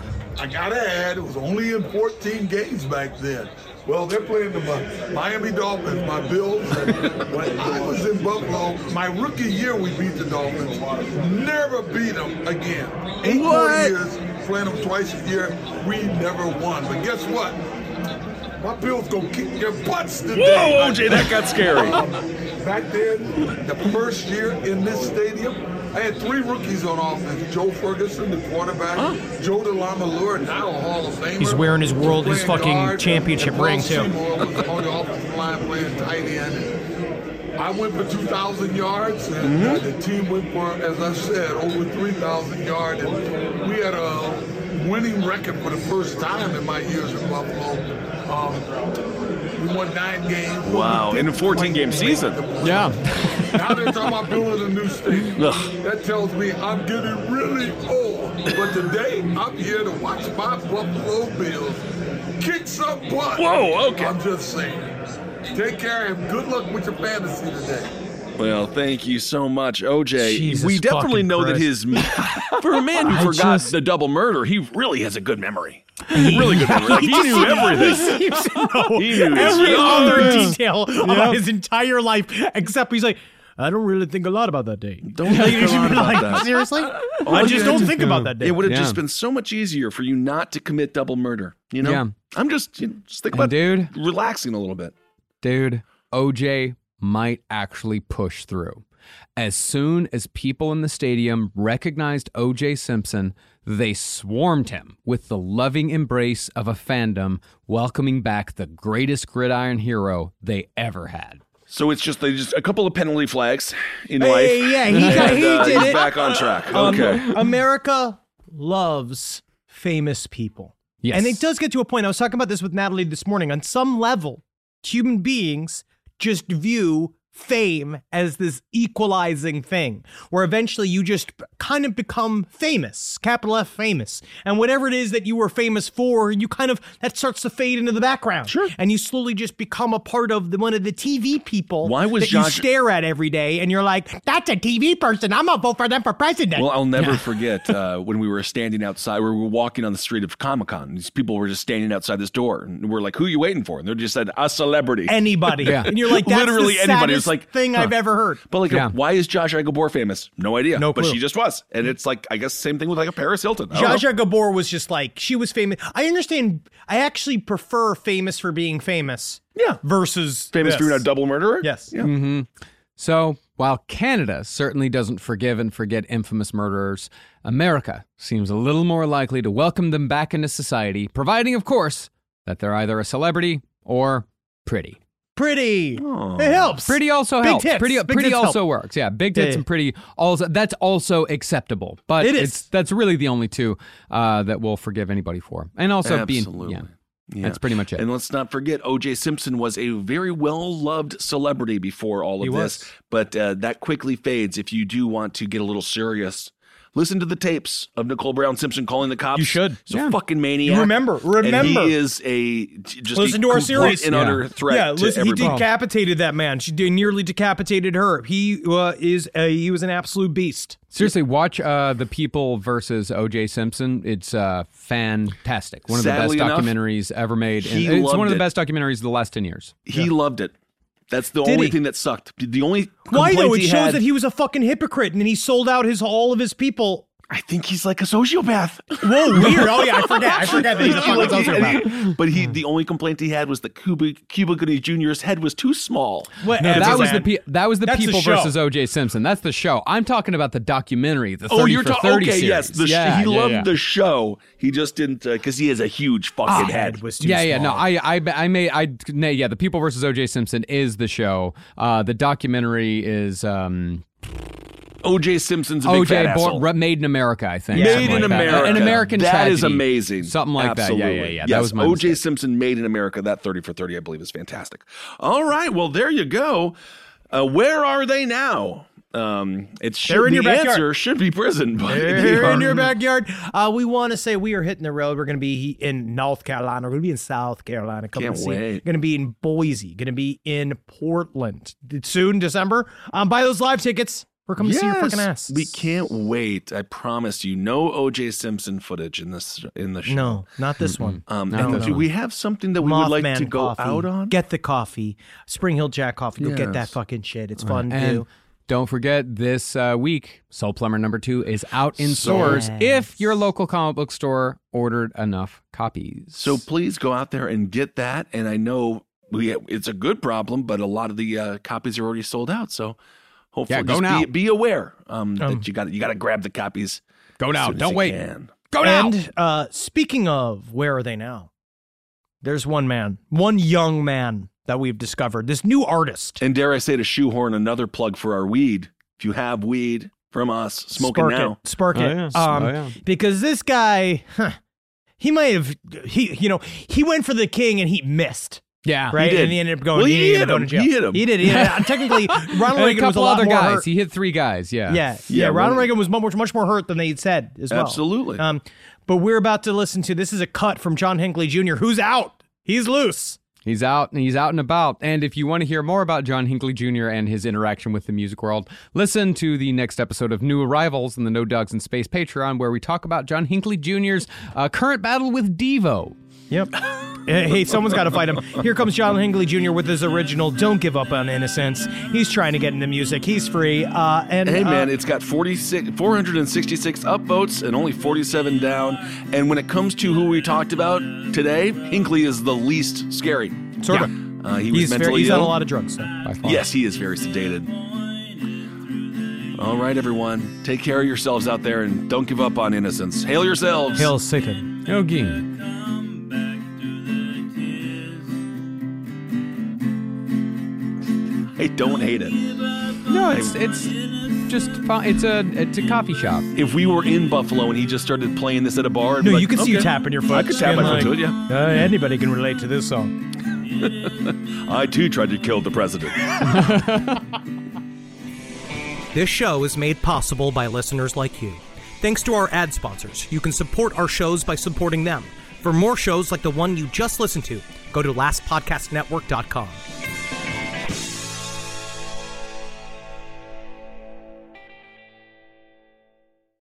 I gotta add, it was only in fourteen games back then. Well, they're playing the Mi- Miami Dolphins, my Bills. And when I was in Buffalo, my rookie year, we beat the Dolphins. Never beat them again. Eight more What? years, playing them twice a year, we never won. But guess what? My Bills gonna kick your butts today. Whoa, O J, that got scary. Um, back then, the first year in this stadium, I had three rookies on offense. Joe Ferguson, the quarterback. Joe DeLamielleure, now a Hall of Famer. He's wearing his world- his Playing fucking guard. championship And Will ring, too. Seymour was on the offensive line playing tight end. I went for two thousand yards, and uh, the team went for, as I said, over three thousand yards. And we had a winning record for the first time in my years in Buffalo. Um, we won nine games. Wow, in a fourteen-game season. Yeah. Now they're talking about building a new stadium. Ugh. That tells me I'm getting really old. But today, I'm here to watch my Buffalo Bills kick some butt. Whoa, okay. I'm just saying. Take care and good luck with your fantasy today. Well, thank you so much, O J. Jesus we definitely fucking know that Christ. his for a man who I forgot just- the double murder, he really has a good memory. Really good memory. Like, he knew everything. He seems to know He knew his every shit. other detail about his entire life, except he's like, I don't really think a lot about that day. Don't think a lot about Like, that. seriously? All I you just had don't to think do- about that day. It would have Yeah. just been so much easier for you not to commit double murder. You know? Yeah. I'm just, you know, just think And about dude, relaxing a little bit. dude, O J might actually push through. As soon as people in the stadium recognized O J Simpson, they swarmed him with the loving embrace of a fandom welcoming back the greatest gridiron hero they ever had. So it's just they just a couple of penalty flags in Hey, life. yeah, he got- and, he uh, did he's it. back on track. Um, Okay. America loves famous people. Yes. And it does get to a point. I was talking about this with Natalie this morning. On some level, human beings just view fame as this equalizing thing where eventually you just kind of become famous, capital F famous. And whatever it is that you were famous for, you kind of, that starts to fade into the background. Sure. And you slowly just become a part of the, one of the T V people Why was that Josh- you stare at every day. And you're like, that's a T V person. I'm going to vote for them for president. Well, I'll never forget uh, when we were standing outside. We were walking on the street of Comic Con. These people were just standing outside this door, and we're like, "Who are you waiting for?" And they just said, "A celebrity." Anybody. Yeah. And you're like, that's Literally the anybody. It's saddest like, thing huh. I've ever heard. But like, Yeah. why is Josh Gabor famous? No idea. No But clue. she just was, and it's like, I guess same thing with like a Paris Hilton. I don't know. Zsa Zsa Gabor was just like, she was famous. I understand. I actually prefer famous for being famous. Yeah. Versus Famous this. for being a double murderer. Yes. Yeah. So, while Canada certainly doesn't forgive and forget infamous murderers, America seems a little more likely to welcome them back into society, providing, of course, that they're either a celebrity or pretty. Pretty. It helps. Pretty also Big helps. tits. Pretty, Big pretty tits also help. works. Yeah, big tits Yeah. and pretty also. That's also acceptable. But It is. It's, that's really the only two uh, that we'll forgive anybody for, and also being. Absolutely. Yeah, Yeah. that's pretty much it. And let's not forget, O J Simpson was a very well-loved celebrity before all of He this, was. but uh, that quickly fades. If you do want to get a little serious, listen to the tapes of Nicole Brown Simpson calling the cops. You should. He's a Yeah. fucking maniac. You remember. And Remember. he is a just Listen a to our complete series. and utter Yeah. threat Yeah, to listen, he everybody. decapitated that man. She did, nearly decapitated her. He uh, is a, he was an absolute beast. Seriously, watch uh, The People versus O J Simpson. It's uh, fantastic. One of Sadly the best enough, documentaries ever made. he And it's loved one of the it. best documentaries of the last ten years. He loved it. That's the Did only he? thing that sucked. The only Why complaint though? It he shows had, that he was a fucking hypocrite and he sold out his all of his people. I think he's like a sociopath. Whoa, weird. Oh yeah, I forget. I forget that he's a fucking Like, he- sociopath. and he- but he, the only complaint he had was that Cuba, Cuba Gooding Junior's head was too small. Whatever, No, that was the man. pe- that was the That's the People show. versus O J Simpson. That's the show. I'm talking about the documentary, the thirty Oh, you're for talking. thirty Okay, series. yes, the sh- yeah, he yeah, loved yeah. the show. He just didn't because he has a huge fucking head. was too Yeah, yeah, no, small. I, I, I made, I, no, yeah, the People versus O J Simpson is the show. Uh, the documentary is um, O J Simpson's a big O J fat Bo- asshole. Re- Made in America, I think. Yeah. something Made in like that. America. An American That tragedy. is amazing. Something like Absolutely. that. Yeah, yeah, yeah. Yes, That was my O J mistake. Simpson Made in America. That thirty for thirty, I believe, is fantastic. All right, well, there you go. Uh, where are they now? Um, it should, They're in the your backyard. answer should be prison, but they Here are- in your backyard. Uh, we want to say we are hitting the road. We're going to be in North Carolina. We're going to be in South Carolina. Come Can't and see. wait. Going to be in Boise. Going to be in Portland soon, December. Um, buy those live tickets. We're coming to see your fucking ass. We can't wait. I promise you. No O J Simpson footage in this in the show. No, not this one. Um, No, and no, do no. we have something that we would like Mothman to go coffee. out on? Get the coffee. Spring Hill Jack coffee. Go get Yes. that fucking shit. It's fun And too. don't forget, this uh, week, Soul Plumber number two is out in So- stores if your local comic book store ordered enough copies. So please go out there and get that. And I know we it's a good problem, but a lot of the uh, copies are already sold out. So hopefully, Yeah, go just now. Be, be aware um, Um, that you got you got to grab the copies. Go as now. soon as Don't you wait. can. Go now. And uh, speaking of, where are they now? There's one man, one young man that we've discovered. This new artist. And dare I say to shoehorn another plug for our weed. If you have weed from us, smoking Spark now. it. Spark Oh, it. yeah. Um, Oh, yeah. Because this guy, huh, he might have, he, you know, he went for the king and he missed. yeah. Right, did. and he ended up going. Well, he ended hit up going him. to jail. He hit him. He did. He did. Uh, Technically, Ronald And a Reagan was a couple lot other more guys. hurt. He hit three guys. Yeah. Yeah, yeah. Yeah, Ronald well- Reagan was much, much more hurt than they had said as well. Absolutely. Um, but we're about to listen to. This is a cut from John Hinckley Junior, who's out. He's loose. He's out and he's out and about. And if you want to hear more about John Hinckley Junior and his interaction with the music world, listen to the next episode of New Arrivals in the No Dogs in Space Patreon, where we talk about John Hinckley Junior's uh, current battle with Devo. Yep. Hey, someone's got to fight him. Here comes John Hinckley Junior with his original Don't Give Up on Innocence. He's trying to get into music. He's free. Uh, and Hey, man, uh, it's got forty-six, four hundred sixty-six upvotes and only forty-seven down. And when it comes to who we talked about today, Hinckley is the least scary. sort of. Uh, he was He's, mentally very, he's ill. on a lot of drugs. So. By far. Yes, he is very sedated. All right, everyone. Take care of yourselves out there and don't give up on innocence. Hail yourselves. Hail Satan. Yogi. I don't hate it. No, it's it's just fun. It's a it's a coffee shop. If we were in Buffalo and he just started playing this at a bar, I'd No, be you like, can see you okay. tapping your foot. I could tap my foot to it, yeah. Uh, anybody can relate to this song. I too tried to kill the president. This show is made possible by listeners like you. Thanks to our ad sponsors, you can support our shows by supporting them. For more shows like the one you just listened to, go to last podcast network dot com.